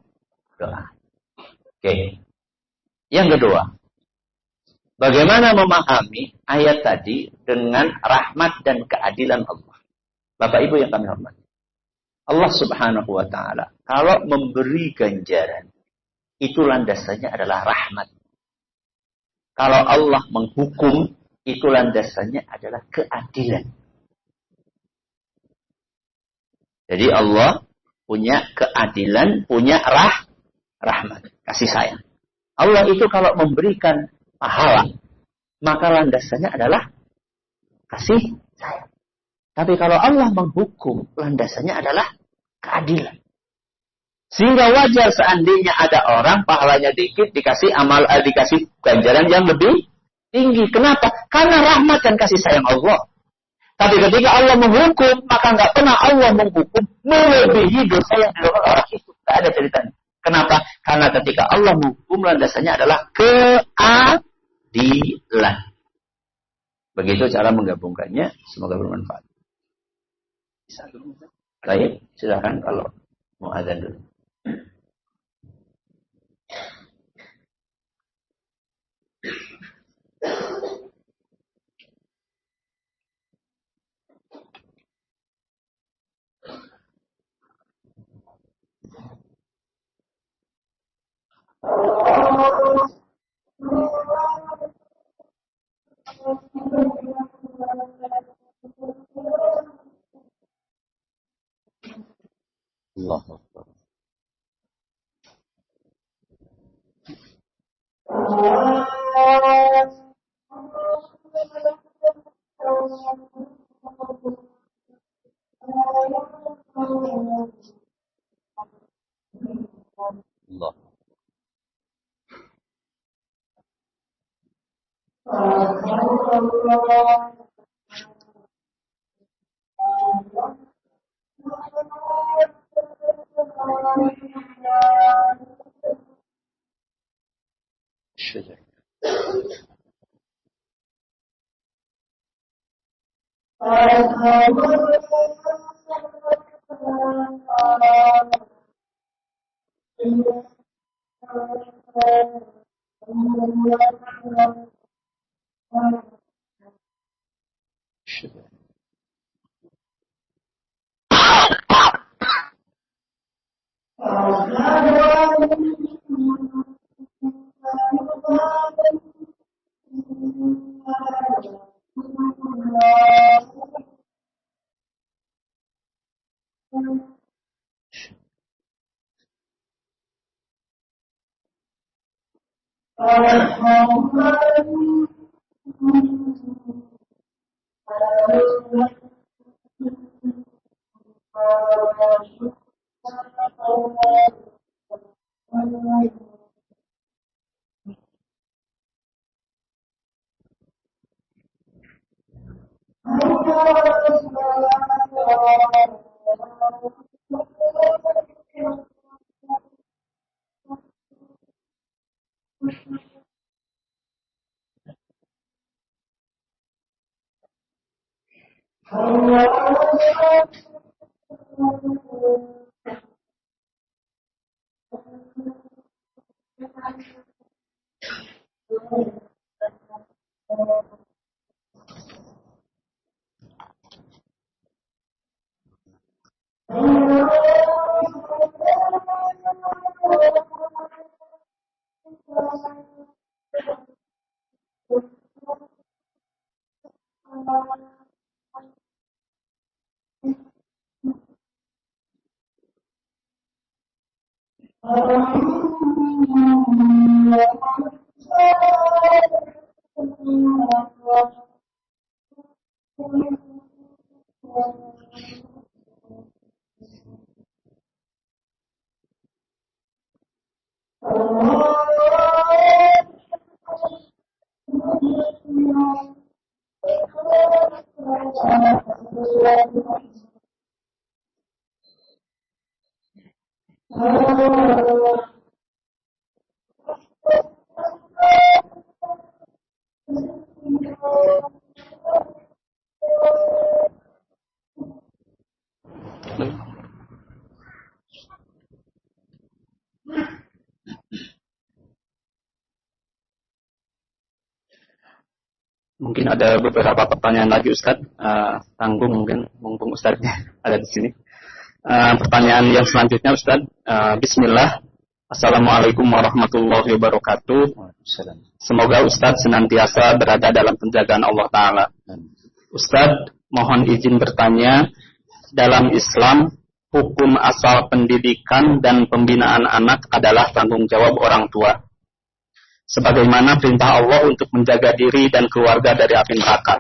Speaker 1: Oke. Yang kedua, bagaimana memahami ayat tadi dengan rahmat dan keadilan Allah? Bapak Ibu yang kami hormati. Allah Subhanahu wa taala kalau memberi ganjaran, itu landasannya adalah rahmat. Kalau Allah menghukum, itu landasannya adalah keadilan. Jadi Allah punya keadilan, punya rahmat, kasih sayang. Allah itu kalau memberikan pahala, maka landasannya adalah kasih sayang. Tapi kalau Allah menghukum, landasannya adalah keadilan. Sehingga wajar seandainya ada orang pahalanya dikit dikasih dikasih ganjaran yang lebih tinggi. Kenapa? Karena rahmat dan kasih sayang Allah. Tapi ketika Allah menghukum, maka nggak pernah Allah menghukum melebihi dosa yang dilakukan orang itu. Tidak ada ceritanya. Kenapa? Karena ketika Allah menghukum, landasannya adalah keadilan. Begitu cara menggabungkannya. Semoga bermanfaat. Baik, silakan kalau mau azan dulu. Allah Akbar. Allah. Syukur.
Speaker 3: Mungkin ada beberapa pertanyaan lagi Ustaz, tanggung mungkin mumpung Ustaznya ada di sini. Pertanyaan yang selanjutnya Ustaz, Bismillah, Assalamualaikum warahmatullahi wabarakatuh. Semoga Ustaz senantiasa berada dalam penjagaan Allah Ta'ala. Ustaz, mohon izin bertanya, dalam Islam, hukum asal pendidikan dan pembinaan anak adalah tanggung jawab orang tua, sebagaimana perintah Allah untuk menjaga diri dan keluarga dari api neraka.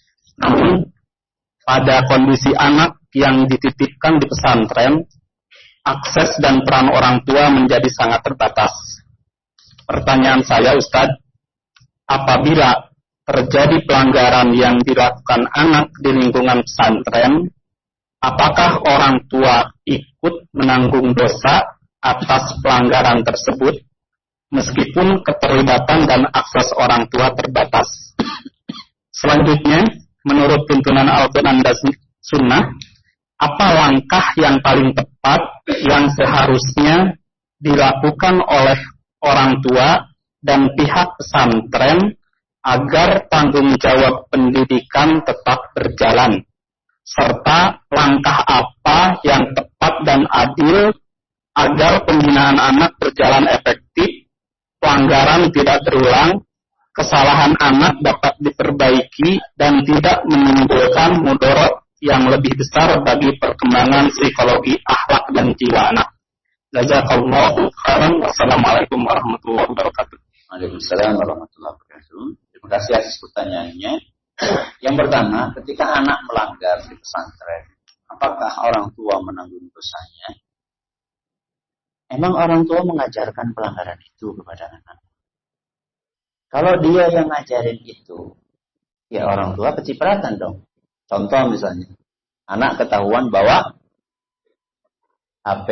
Speaker 3: Namun, pada kondisi anak yang dititipkan di pesantren, akses dan peran orang tua menjadi sangat terbatas. Pertanyaan saya, Ustadz, apabila terjadi pelanggaran yang dilakukan anak di lingkungan pesantren, apakah orang tua ikut menanggung dosa atas pelanggaran tersebut? Meskipun keterlibatan dan akses orang tua terbatas. Selanjutnya, menurut tuntunan Al-Quran dan Sunnah, apa langkah yang paling tepat yang seharusnya dilakukan oleh orang tua dan pihak pesantren agar tanggung jawab pendidikan tetap berjalan? Serta langkah apa yang tepat dan adil agar pembinaan anak berjalan efektif, pelanggaran tidak terulang, kesalahan anak dapat diperbaiki dan tidak menimbulkan mudarat yang lebih besar bagi perkembangan psikologi, akhlak dan jiwa anak. Jazakallahu khairan. Wassalamualaikum warahmatullahi wabarakatuh.
Speaker 1: Waalaikumsalam warahmatullahi wabarakatuh. Terima kasih atas pertanyaannya. Yang pertama, ketika anak melanggar di pesantren, apakah orang tua menanggung dosanya? Emang orang tua mengajarkan pelanggaran itu kepada anak? Kalau dia yang ngajarin itu, ya orang tua kecipratan dong. Contoh misalnya, anak ketahuan bawa HP.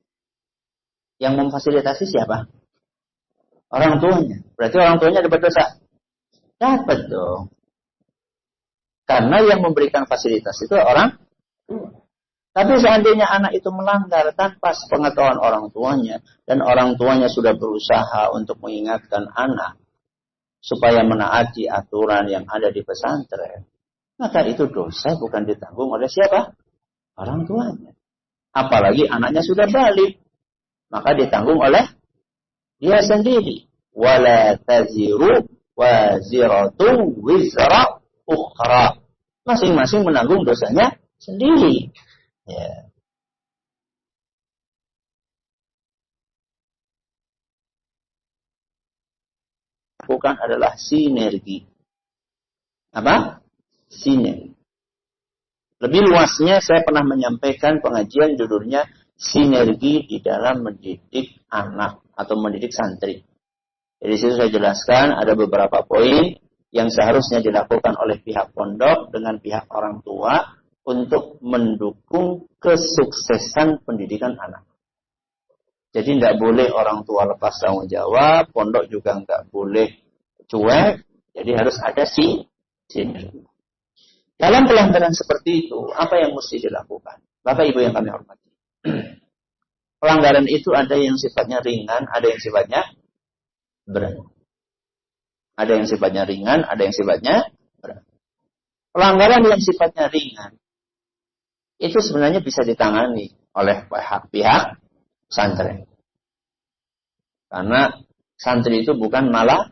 Speaker 1: Yang memfasilitasi siapa? Orang tuanya. Berarti orang tuanya dapat dosa? Dapat dong. Karena yang memberikan fasilitas itu orang tua. Tapi seandainya anak itu melanggar tanpa sepengetahuan orang tuanya, dan orang tuanya sudah berusaha untuk mengingatkan anak supaya menaati aturan yang ada di pesantren, maka itu dosa bukan ditanggung oleh siapa? Orang tuanya. Apalagi anaknya sudah balik, maka ditanggung oleh dia sendiri. Wala taziru waziratu wizra ukhra. Masing-masing menanggung dosanya sendiri. Ya. Bukan adalah sinergi. Apa? Sinergi. Lebih luasnya saya pernah menyampaikan pengajian judulnya sinergi di dalam mendidik anak atau mendidik santri. Jadi situ saya jelaskan ada beberapa poin yang seharusnya dilakukan oleh pihak pondok dengan pihak orang tua untuk mendukung kesuksesan pendidikan anak. Jadi tidak boleh orang tua lepas tanggung jawab, pondok juga nggak boleh cuek. Jadi harus ada sinergi. Dalam pelanggaran seperti itu, apa yang mesti dilakukan? Bapak Ibu yang kami hormati. Pelanggaran itu ada yang sifatnya ringan, ada yang sifatnya berat. Ada yang sifatnya ringan, ada yang sifatnya berat. Pelanggaran yang sifatnya ringan, itu sebenarnya bisa ditangani oleh pihak pesantren. Karena santri itu bukan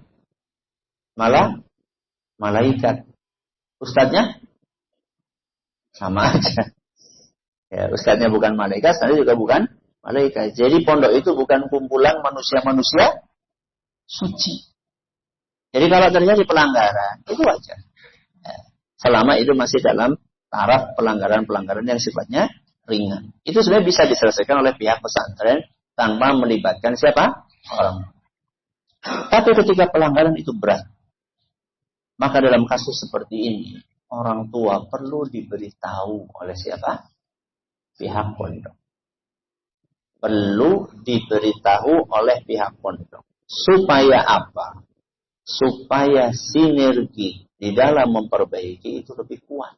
Speaker 1: malaikat. Ustadznya sama aja. Ya, ustadznya bukan malaikat, santri juga bukan malaikat. Jadi pondok itu bukan kumpulan manusia-manusia suci. Jadi kalau terjadi pelanggaran, itu wajar. Ya, selama itu masih dalam taraf pelanggaran-pelanggaran yang sifatnya ringan. Itu sebenarnya bisa diselesaikan oleh pihak pesantren tanpa melibatkan siapa? Orang. Tapi ketika pelanggaran itu berat, maka dalam kasus seperti ini, orang tua perlu diberitahu oleh siapa? Pihak pondok. Perlu diberitahu oleh pihak pondok. Supaya apa? Supaya sinergi di dalam memperbaiki itu lebih kuat.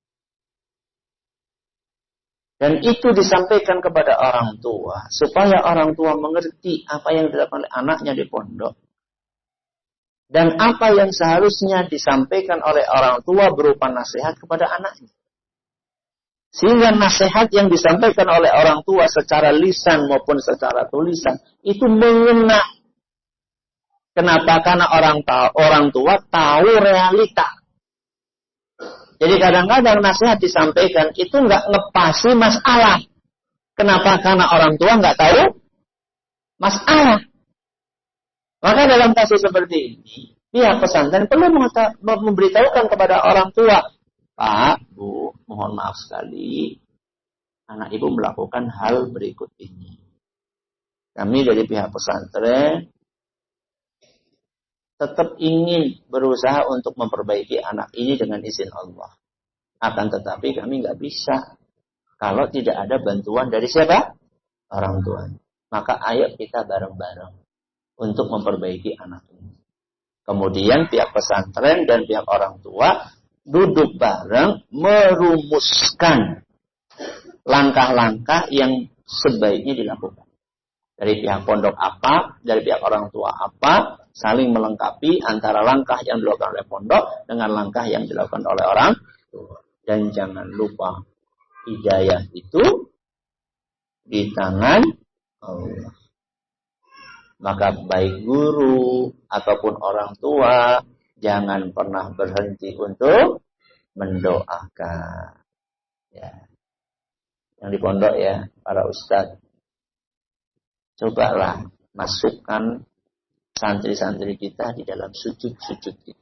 Speaker 1: Dan itu disampaikan kepada orang tua. Supaya orang tua mengerti apa yang dilakukan oleh anaknya di pondok. Dan apa yang seharusnya disampaikan oleh orang tua berupa nasihat kepada anaknya. Sehingga nasihat yang disampaikan oleh orang tua secara lisan maupun secara tulisan itu mengena. Kenapa? Karena orang tua tahu realita. Jadi kadang-kadang nasihat disampaikan itu nggak ngepasi masalah. Kenapa? Karena orang tua nggak tahu masalah. Maka dalam kasus seperti ini, pihak pesantren perlu memberitahukan kepada orang tua, Pak, Bu, mohon maaf sekali, anak ibu melakukan hal berikut ini. Kami dari pihak pesantren tetap ingin berusaha untuk memperbaiki anak ini dengan izin Allah. Akan tetapi kami nggak bisa kalau tidak ada bantuan dari siapa? Orang tua. Maka ayo kita bareng-bareng untuk memperbaiki anak ini. Kemudian pihak pesantren dan pihak orang tua duduk bareng merumuskan langkah-langkah yang sebaiknya dilakukan. Dari pihak pondok apa, dari pihak orang tua apa, saling melengkapi antara langkah yang dilakukan oleh pondok dengan langkah yang dilakukan oleh orang tua. Dan jangan lupa, hidayah itu di tangan Allah. Maka baik guru ataupun orang tua jangan pernah berhenti untuk mendoakan. Ya. Yang di pondok ya, para ustadz, cobalah masukkan santri-santri kita di dalam sujud-sujud kita.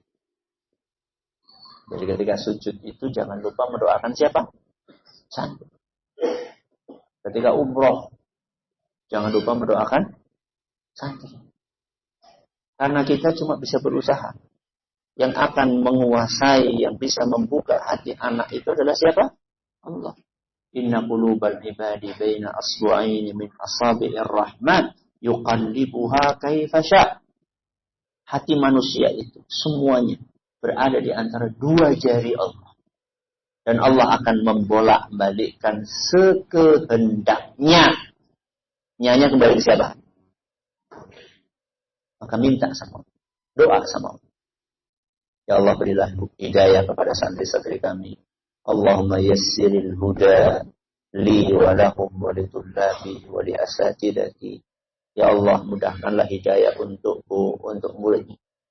Speaker 1: Jadi ketika sujud itu jangan lupa mendoakan siapa? Santri. Ketika umroh jangan lupa mendoakan santri. Karena kita cuma bisa berusaha. Yang akan menguasai, yang bisa membuka hati anak itu adalah siapa? Allah. Inna qulubal ibadi baina asbu'aini min asabi'ir rahman yuqallibuha kaifa sya'. Hati manusia itu semuanya berada di antara dua jari Allah. Dan Allah akan membolak-balikkan sekehendaknya. Nyanya kembali ke siapa? Maka minta sama Allah. Doa sama Allah. Ya Allah, berilah hidayah kepada santri-santri kami. Allahumma yassiril huda li wa lahum wa li tullabi wa li asatidati. Ya Allah, mudahkanlah hidayah untukku, untuk murid.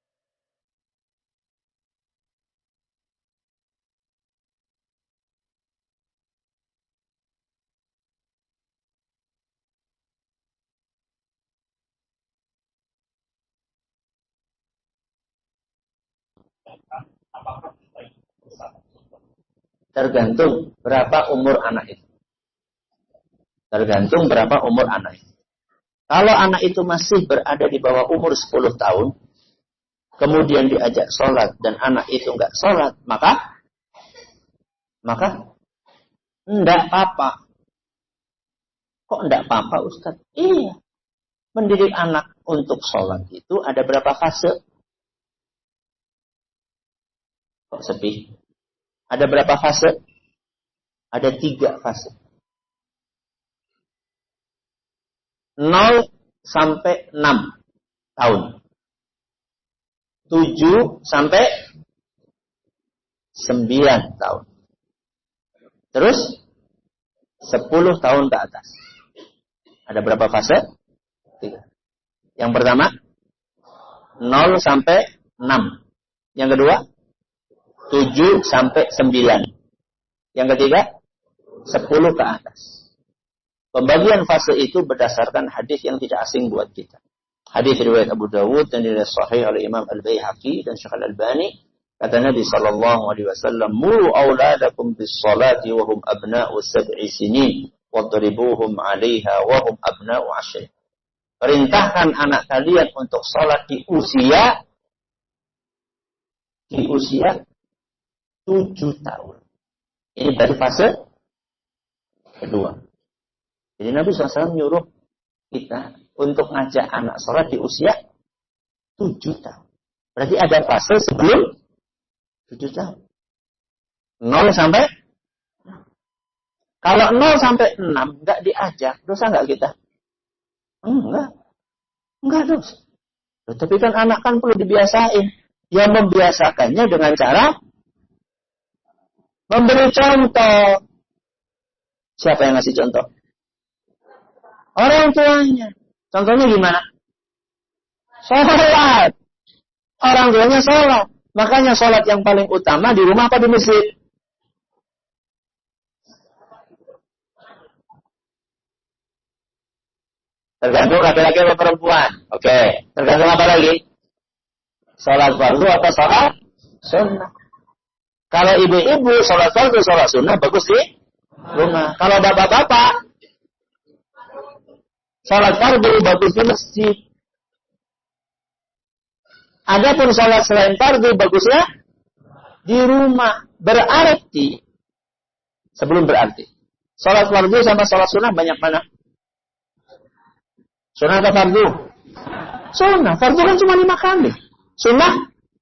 Speaker 1: Tergantung berapa umur anak itu. Tergantung berapa umur anak itu. Kalau anak itu masih berada di bawah umur 10 tahun, kemudian diajak sholat dan anak itu enggak sholat, maka enggak apa-apa. Kok enggak apa-apa, Ustaz? Iya. Mendidik anak untuk sholat itu ada berapa fase? Kok sepi? Ada berapa fase? Ada 3 fase. 0 sampai 6 tahun. 7 sampai 9 tahun. Terus 10 tahun ke atas. Ada berapa fase? 3. Yang pertama 0 sampai 6. Yang kedua 7 sampai 9. Yang ketiga 10 ke atas. Pembagian fase itu berdasarkan hadis yang tidak asing buat kita. Hadis riwayat Abu Dawud dan riwayat sahih oleh Imam Al-Baihaqi dan Syekh Al-Albani. Kata Nabi sallallahu alaihi wasallam, "Muru auladakum bis-salati wa hum abna'u 7 sinin, wadribuhum 'alaiha wa hum abna'u 10." Perintahkan anak kalian untuk salat di usia 7 tahun. Ini dari fase kedua. Jadi Nabi SAW menyuruh kita untuk ngajak anak sholat di usia 7 tahun. Berarti ada fase sebelum 7 tahun. 0 sampai 6. Kalau 0 sampai 6 enggak diajak, dosa enggak kita? Enggak dosa. Tapi kan anak kan perlu dibiasain. Yang membiasakannya dengan cara memberi contoh. Siapa yang ngasih contoh? Orang tuanya. Contohnya gimana? Sholat. Orang tuanya sholat. Makanya sholat yang paling utama di rumah apa di masjid? Tergantung laki-laki atau perempuan. Oke. Tergantung apa lagi? Sholat fardu atau sholat sunnah. Kalau ibu-ibu sholat fardu, sholat sunnah bagus di rumah. Kalau bapak-bapak sholat fardu bagus di masjid. Adapun sholat selain fardu bagusnya di rumah. Berarti sholat fardu sama sholat sunnah banyak mana? Sunnah atau fardu? Sunnah. Fardu kan cuma 5 kali. Sunnah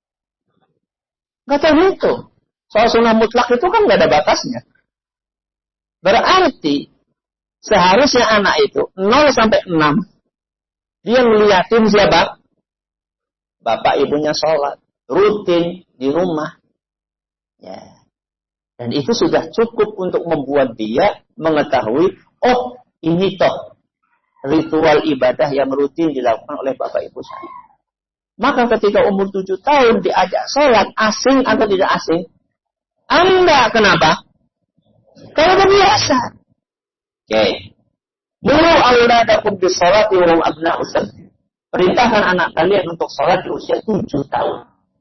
Speaker 1: nggak terhitung. Soal sunnah mutlak itu kan nggak ada batasnya. Berarti seharusnya anak itu 0 sampai 6 dia ngeliatin siapa? Bapak ibunya sholat rutin di rumah. Ya. Dan itu sudah cukup untuk membuat dia mengetahui, oh ini toh ritual ibadah yang rutin dilakukan oleh bapak ibu saya. Maka ketika umur 7 tahun diajak sholat, asing atau tidak asing? Anda kenapa? Karena biasa. Oke. Muru auladakum bis-sholati wa hum abna'u 7. Perintahkan anak kalian untuk sholat di usia 7 tahun.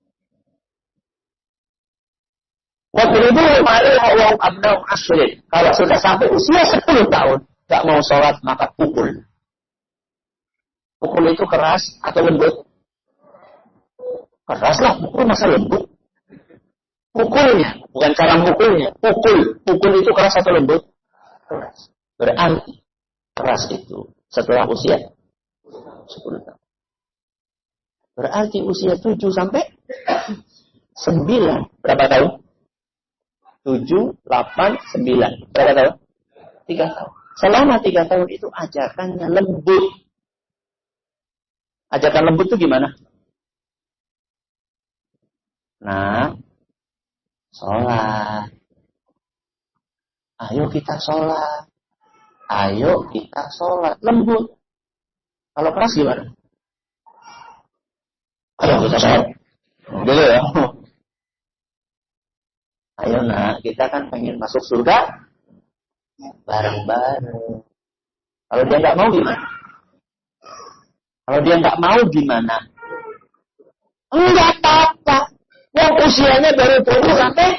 Speaker 1: Wadribuhum 'alaiha wa hum abna'u 10. Kalau sudah sampai usia 10 tahun, enggak mau sholat, maka pukul. Pukul itu keras atau lembut? Keras lah, pukul masa lembut. Pukulnya, bukan cara mukulnya. Pukul itu keras atau lembut? Keras. Berarti keras itu setelah usia 10 tahun. Berarti usia 7 sampai 9. Berapa tahun? 7, 8, 9. Berapa tahun? 3 tahun. Selama 3 tahun itu ajakannya lembut. Ajakan lembut itu gimana? Nah, sholat. Ayo kita sholat. Ayo kita sholat. Lembut. Kalau keras gimana? Ayo kita sholat. Gitu ya. Ayo nak, kita kan pengen masuk surga bareng-bareng. Kalau dia nggak mau gimana? Kalau dia nggak mau gimana? Enggak apa-apa. Yang usianya baru 7 sampai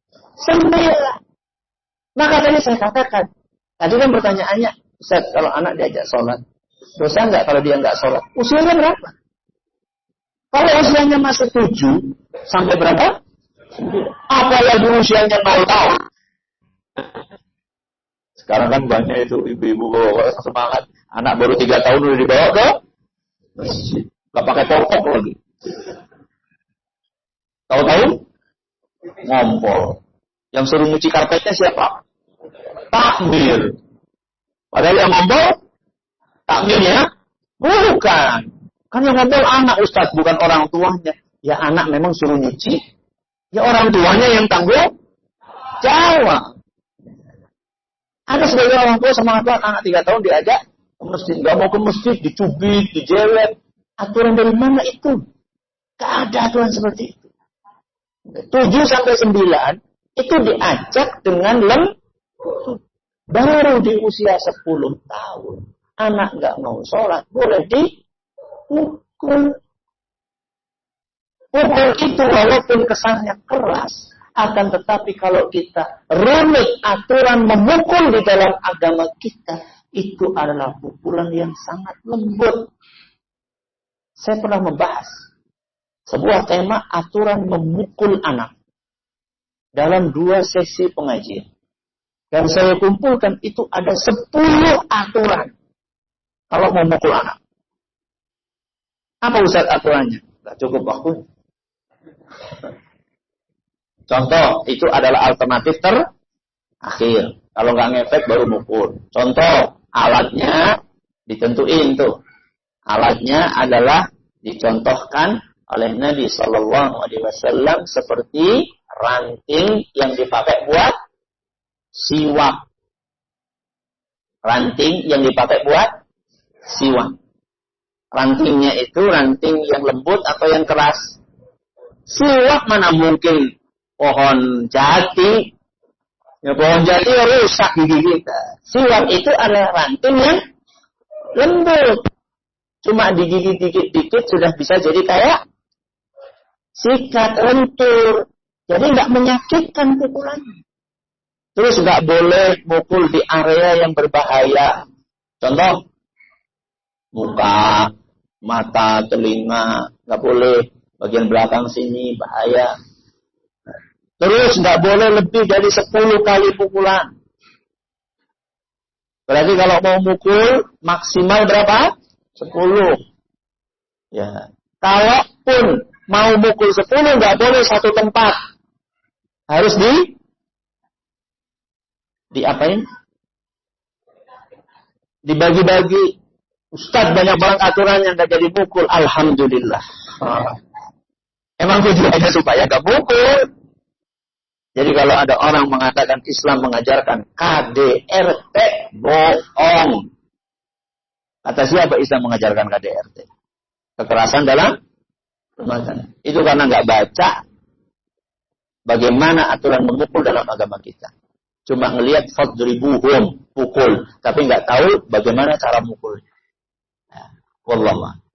Speaker 1: 9. Maka tadi saya katakan, tadi kan pertanyaannya, Ustaz, kalau anak diajak sholat, dosa nggak kalau dia nggak sholat? Usianya berapa? Kalau usianya masih 7 sampai berapa? Apalagi usianya 0 tahun. Sekarang kan banyak itu ibu-ibu semangat, anak baru 3 tahun udah dibawa ke masjid, nggak pakai popok lagi. Tahu-tahu ngompol. Yang suruh nyuci karpetnya siapa? Takmir. Padahal yang ngompol takmirnya bukan. Kan yang ngompol anak Ustaz, bukan orang tuanya. Ya anak memang suruh nyuci. Ya orang tuanya yang tanggung jawab. Ada sebagian orang tua semangat banget, anak 3 tahun diajak ke masjid. Gak mau ke masjid, dicubit, dijelet. Aturan dari mana itu? Gak ada aturan seperti itu. 7 sampai 9 itu diajak dengan lembut. Baru di usia 10 tahun anak gak mau sholat, boleh dipukul. Pukul itu walaupun kesannya keras, akan tetapi kalau kita runut aturan memukul di dalam agama kita, itu adalah pukulan yang sangat lembut. Saya pernah membahas sebuah tema aturan memukul anak dalam 2 sesi pengajian. Dan saya kumpulkan itu ada 10 aturan kalau memukul anak. Apa Ustaz aturannya? Tidak cukup waktu. Contoh, itu adalah alternatif terakhir. Kalau nggak ngefek baru mukul. Contoh, alatnya ditentuin tuh. Alatnya adalah dicontohkan oleh Nabi Sallallahu Alaihi Wasallam seperti ranting yang dipakai buat siwak. Ranting yang dipakai buat siwak. Rantingnya itu ranting yang lembut atau yang keras? Siwak mana mungkin pohon jati. Ya pohon jati rusak gigi kita. Siwak itu adalah ranting yang lembut. Cuma digigit dikit sudah bisa jadi kayak sikat, lentur. Jadi nggak menyakitkan pukulannya. Terus nggak boleh mukul di area yang berbahaya. Contoh, muka, mata, telinga, nggak boleh. Bagian belakang sini bahaya. Terus nggak boleh lebih dari 10 kali pukulan. Berarti kalau mau mukul maksimal berapa? 10. Ya. Kalaupun mau mukul 10 nggak boleh satu tempat. Harus diapain? Dibagi-bagi. Ustaz banyak banget aturan yang nggak jadi mukul. Alhamdulillah. Emang tujuannya supaya nggak mukul. Jadi kalau ada orang mengatakan Islam mengajarkan KDRT, bohong. Kata siapa Islam mengajarkan KDRT? Kekerasan dalam rumah tangga. Itu karena nggak baca bagaimana aturan memukul dalam agama kita. Cuma ngelihat fadribuhum, pukul, tapi nggak tahu bagaimana cara mukul. Ya, wallahu a'lam.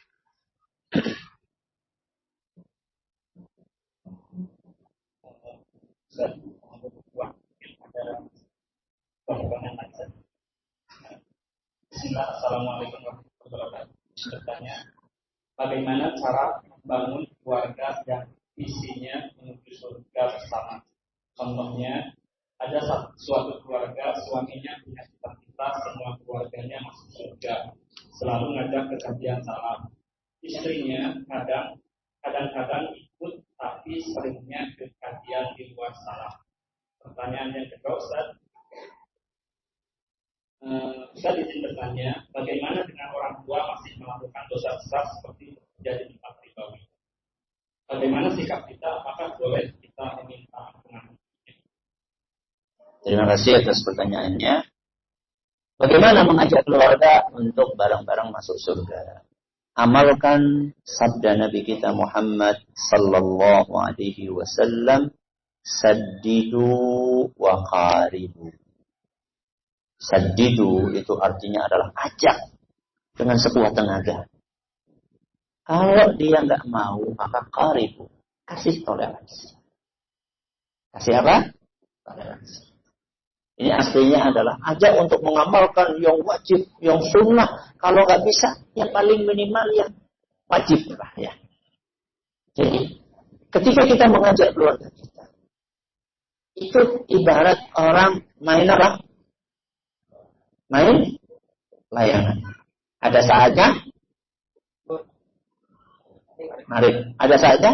Speaker 2: Assalamualaikum warahmatullahi wabarakatuh. Bertanya, bagaimana cara membangun keluarga yang visinya menuju surga bersama? Contohnya, ada suatu keluarga suaminya punya cita-cita semua keluarganya masuk surga, selalu ngajak ke kajian salam. Istrinya kadang-kadang ikut, tapi seringnya ke kajian di luar salam. Pertanyaan yang kedua, Ustaz. Ustaz izin bertanya, bagaimana dengan orang tua masih melakukan dosa besar seperti terjadi di tempat ribawi? Bagaimana sikap kita? Apakah boleh kita meminta ampunan?
Speaker 1: Terima kasih atas pertanyaannya. Bagaimana mengajak keluarga untuk bareng-bareng masuk surga? Amalkan sabda Nabi kita Muhammad sallallahu alaihi wasallam, saddidu wa qaribu. Saddidu itu artinya adalah ajak dengan sekuat tenaga. Kalau dia enggak mau, maka qaribu, kasih toleransi. Kasih apa? Toleransi. Ini aslinya adalah ajak untuk mengamalkan yang wajib, yang sunnah. Kalau nggak bisa, yang paling minimal yang wajib lah ya. Jadi, ketika kita mengajak keluarga kita, itu ibarat orang main apa? Main layangan. Ada saatnya, mari. Ada saatnya,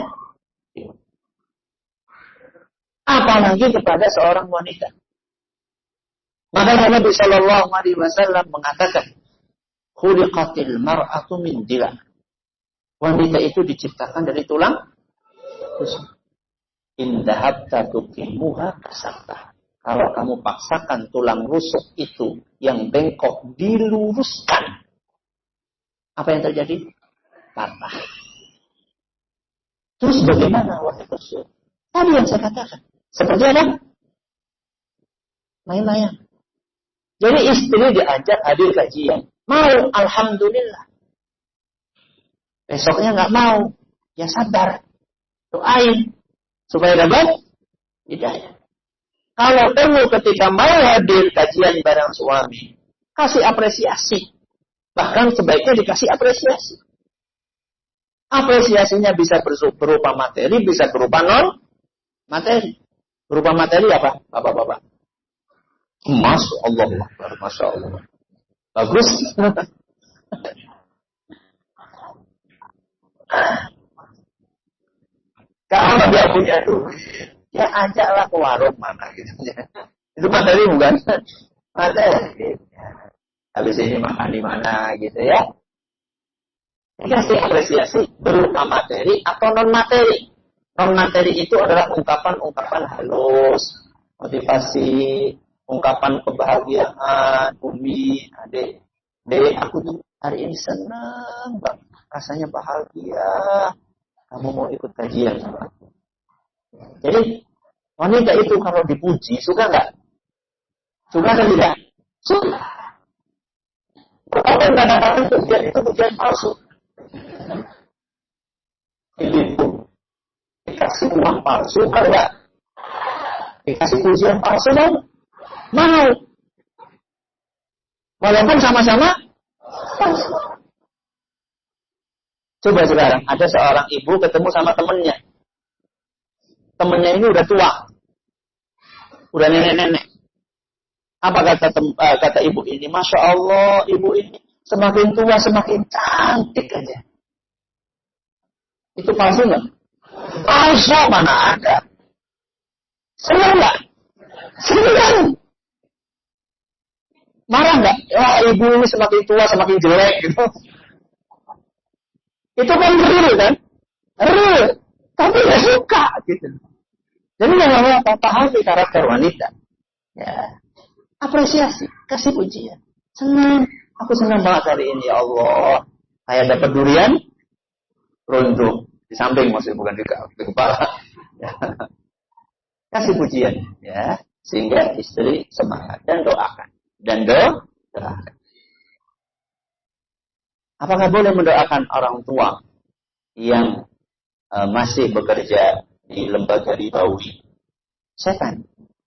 Speaker 1: apalagi kepada seorang wanita. Maka Nabi Shallallahu Alaihi Wasallam mengatakan, "Khuliqatil mar'atu min dila." Wanita itu diciptakan dari tulang rusuk. Indahabta tuqimuha kasarta. Kalau kamu paksakan tulang rusuk itu yang bengkok diluruskan, apa yang terjadi? Patah. Terus bagaimana wahai Rasul? Tadi yang saya katakan. Seperti apa? Main-main. Jadi istri diajak hadir kajian. Mau, alhamdulillah. Besoknya nggak mau, ya sabar. Doain supaya dapat hidayah. Kalau perlu ketika mau hadir kajian bareng suami, kasih apresiasi. Bahkan sebaiknya dikasih apresiasi. Apresiasinya bisa berupa materi, bisa berupa non materi. Berupa materi apa? Bapak-bapak. Masya Allah, Masya Allah. Bagus. Kalau dia punya duit, ya ajaklah ke warung mana gitu. Itu materi bukan? Materi. Habis ini makan di mana gitu ya. Dikasih apresiasi berupa materi atau non materi. Non materi itu adalah ungkapan-ungkapan halus, motivasi, ungkapan kebahagiaan, Umi, Adek, Dek, aku tuh hari ini senang banget, rasanya bahagia, kamu mau ikut kajian sama aku. Jadi, wanita itu kalau dipuji, suka nggak? Suka atau tidak? Suka. Kalau kadang-kadang pujian itu pujian palsu. Ibu, dikasih uang palsu, kan nggak? Dikasih pujian palsu, dong? Mau. Walaupun sama-sama palsu. Coba sekarang, ada seorang ibu ketemu sama temennya. Temennya ini udah tua. Udah nenek-nenek. Apa kata ibu ini? Masya Allah, ibu ini semakin tua semakin cantik aja. Itu palsu nggak? Palsu mana ada? Senang nggak? Senang. Marah nggak? Ya ibu ini semakin tua semakin jelek gitu. Itu kan real kan? Real. Tapi nggak suka gitu. Jadi yang pahami karakter wanita. Ya. Apresiasi, kasih pujian. Senang. Aku senang banget hari ini ya Allah. Saya dapat durian runtuh di samping maksudnya bukan di kepala. Ya. Kasih pujian ya, sehingga istri semangat dan doakan. Doakan. Apakah boleh mendoakan orang tua yang masih bekerja di lembaga ribawi? Saya tanya.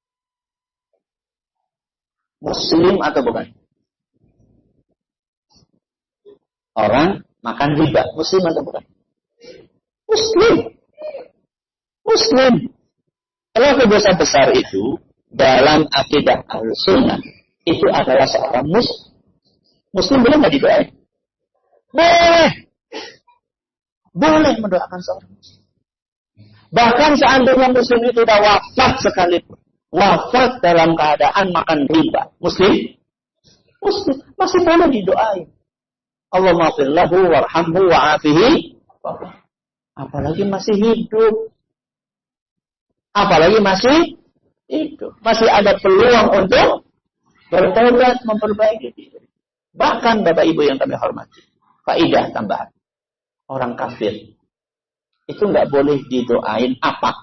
Speaker 1: Muslim atau bukan? Orang makan riba, Muslim atau bukan? Muslim. Kalau dosa besar itu dalam akidah Ahlussunnah itu adalah seorang Muslim boleh nggak didoain? Boleh mendoakan seorang Muslim. Bahkan seandainya Muslim itu sudah wafat sekalipun, wafat dalam keadaan makan riba, Muslim masih boleh didoain. Allahumma ighfir lahu warhamhu wa'afihi. Apalagi masih hidup. Masih ada peluang untuk bertobat, memperbaiki diri. Bahkan Bapak Ibu yang kami hormati, faidah tambahan. Orang kafir itu nggak boleh didoain apa?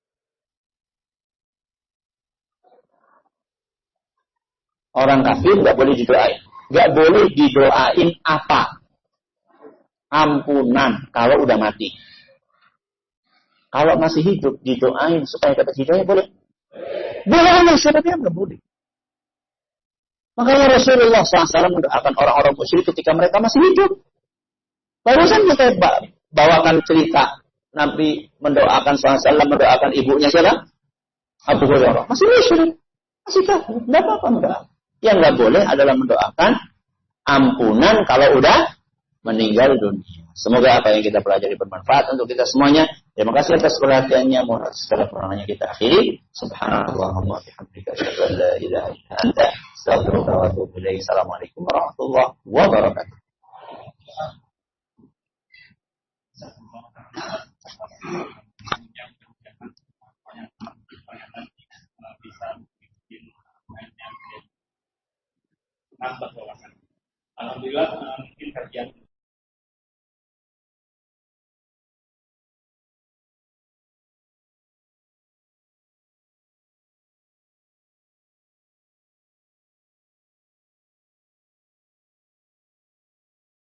Speaker 1: Orang kafir nggak boleh didoain. Nggak boleh didoain apa? Ampunan kalau udah mati. Kalau masih hidup didoain supaya dapat hidayah boleh? Boleh, sebabnya nggak boleh. Makanya Rasulullah SAW mendoakan orang-orang musyrik ketika mereka masih hidup. Barusan kita bawakan cerita Nabi mendoakan SAW, mendoakan ibunya siapa? Abu Hurairah. Masih musyrik, masih kafir. Nggak apa-apa mendoakan. Yang nggak boleh adalah mendoakan ampunan kalau udah meninggal dunia. Semoga apa yang kita pelajari bermanfaat untuk kita semuanya. Terima kasih atas perhatiannya. Mohon segala kurangnya kita akhiri. Subhanallahumma wa bihamdika asyhadu an la ilaha illa anta astaghfiruka wa atubu ilaik. Assalamualaikum warahmatullahi wabarakatuh.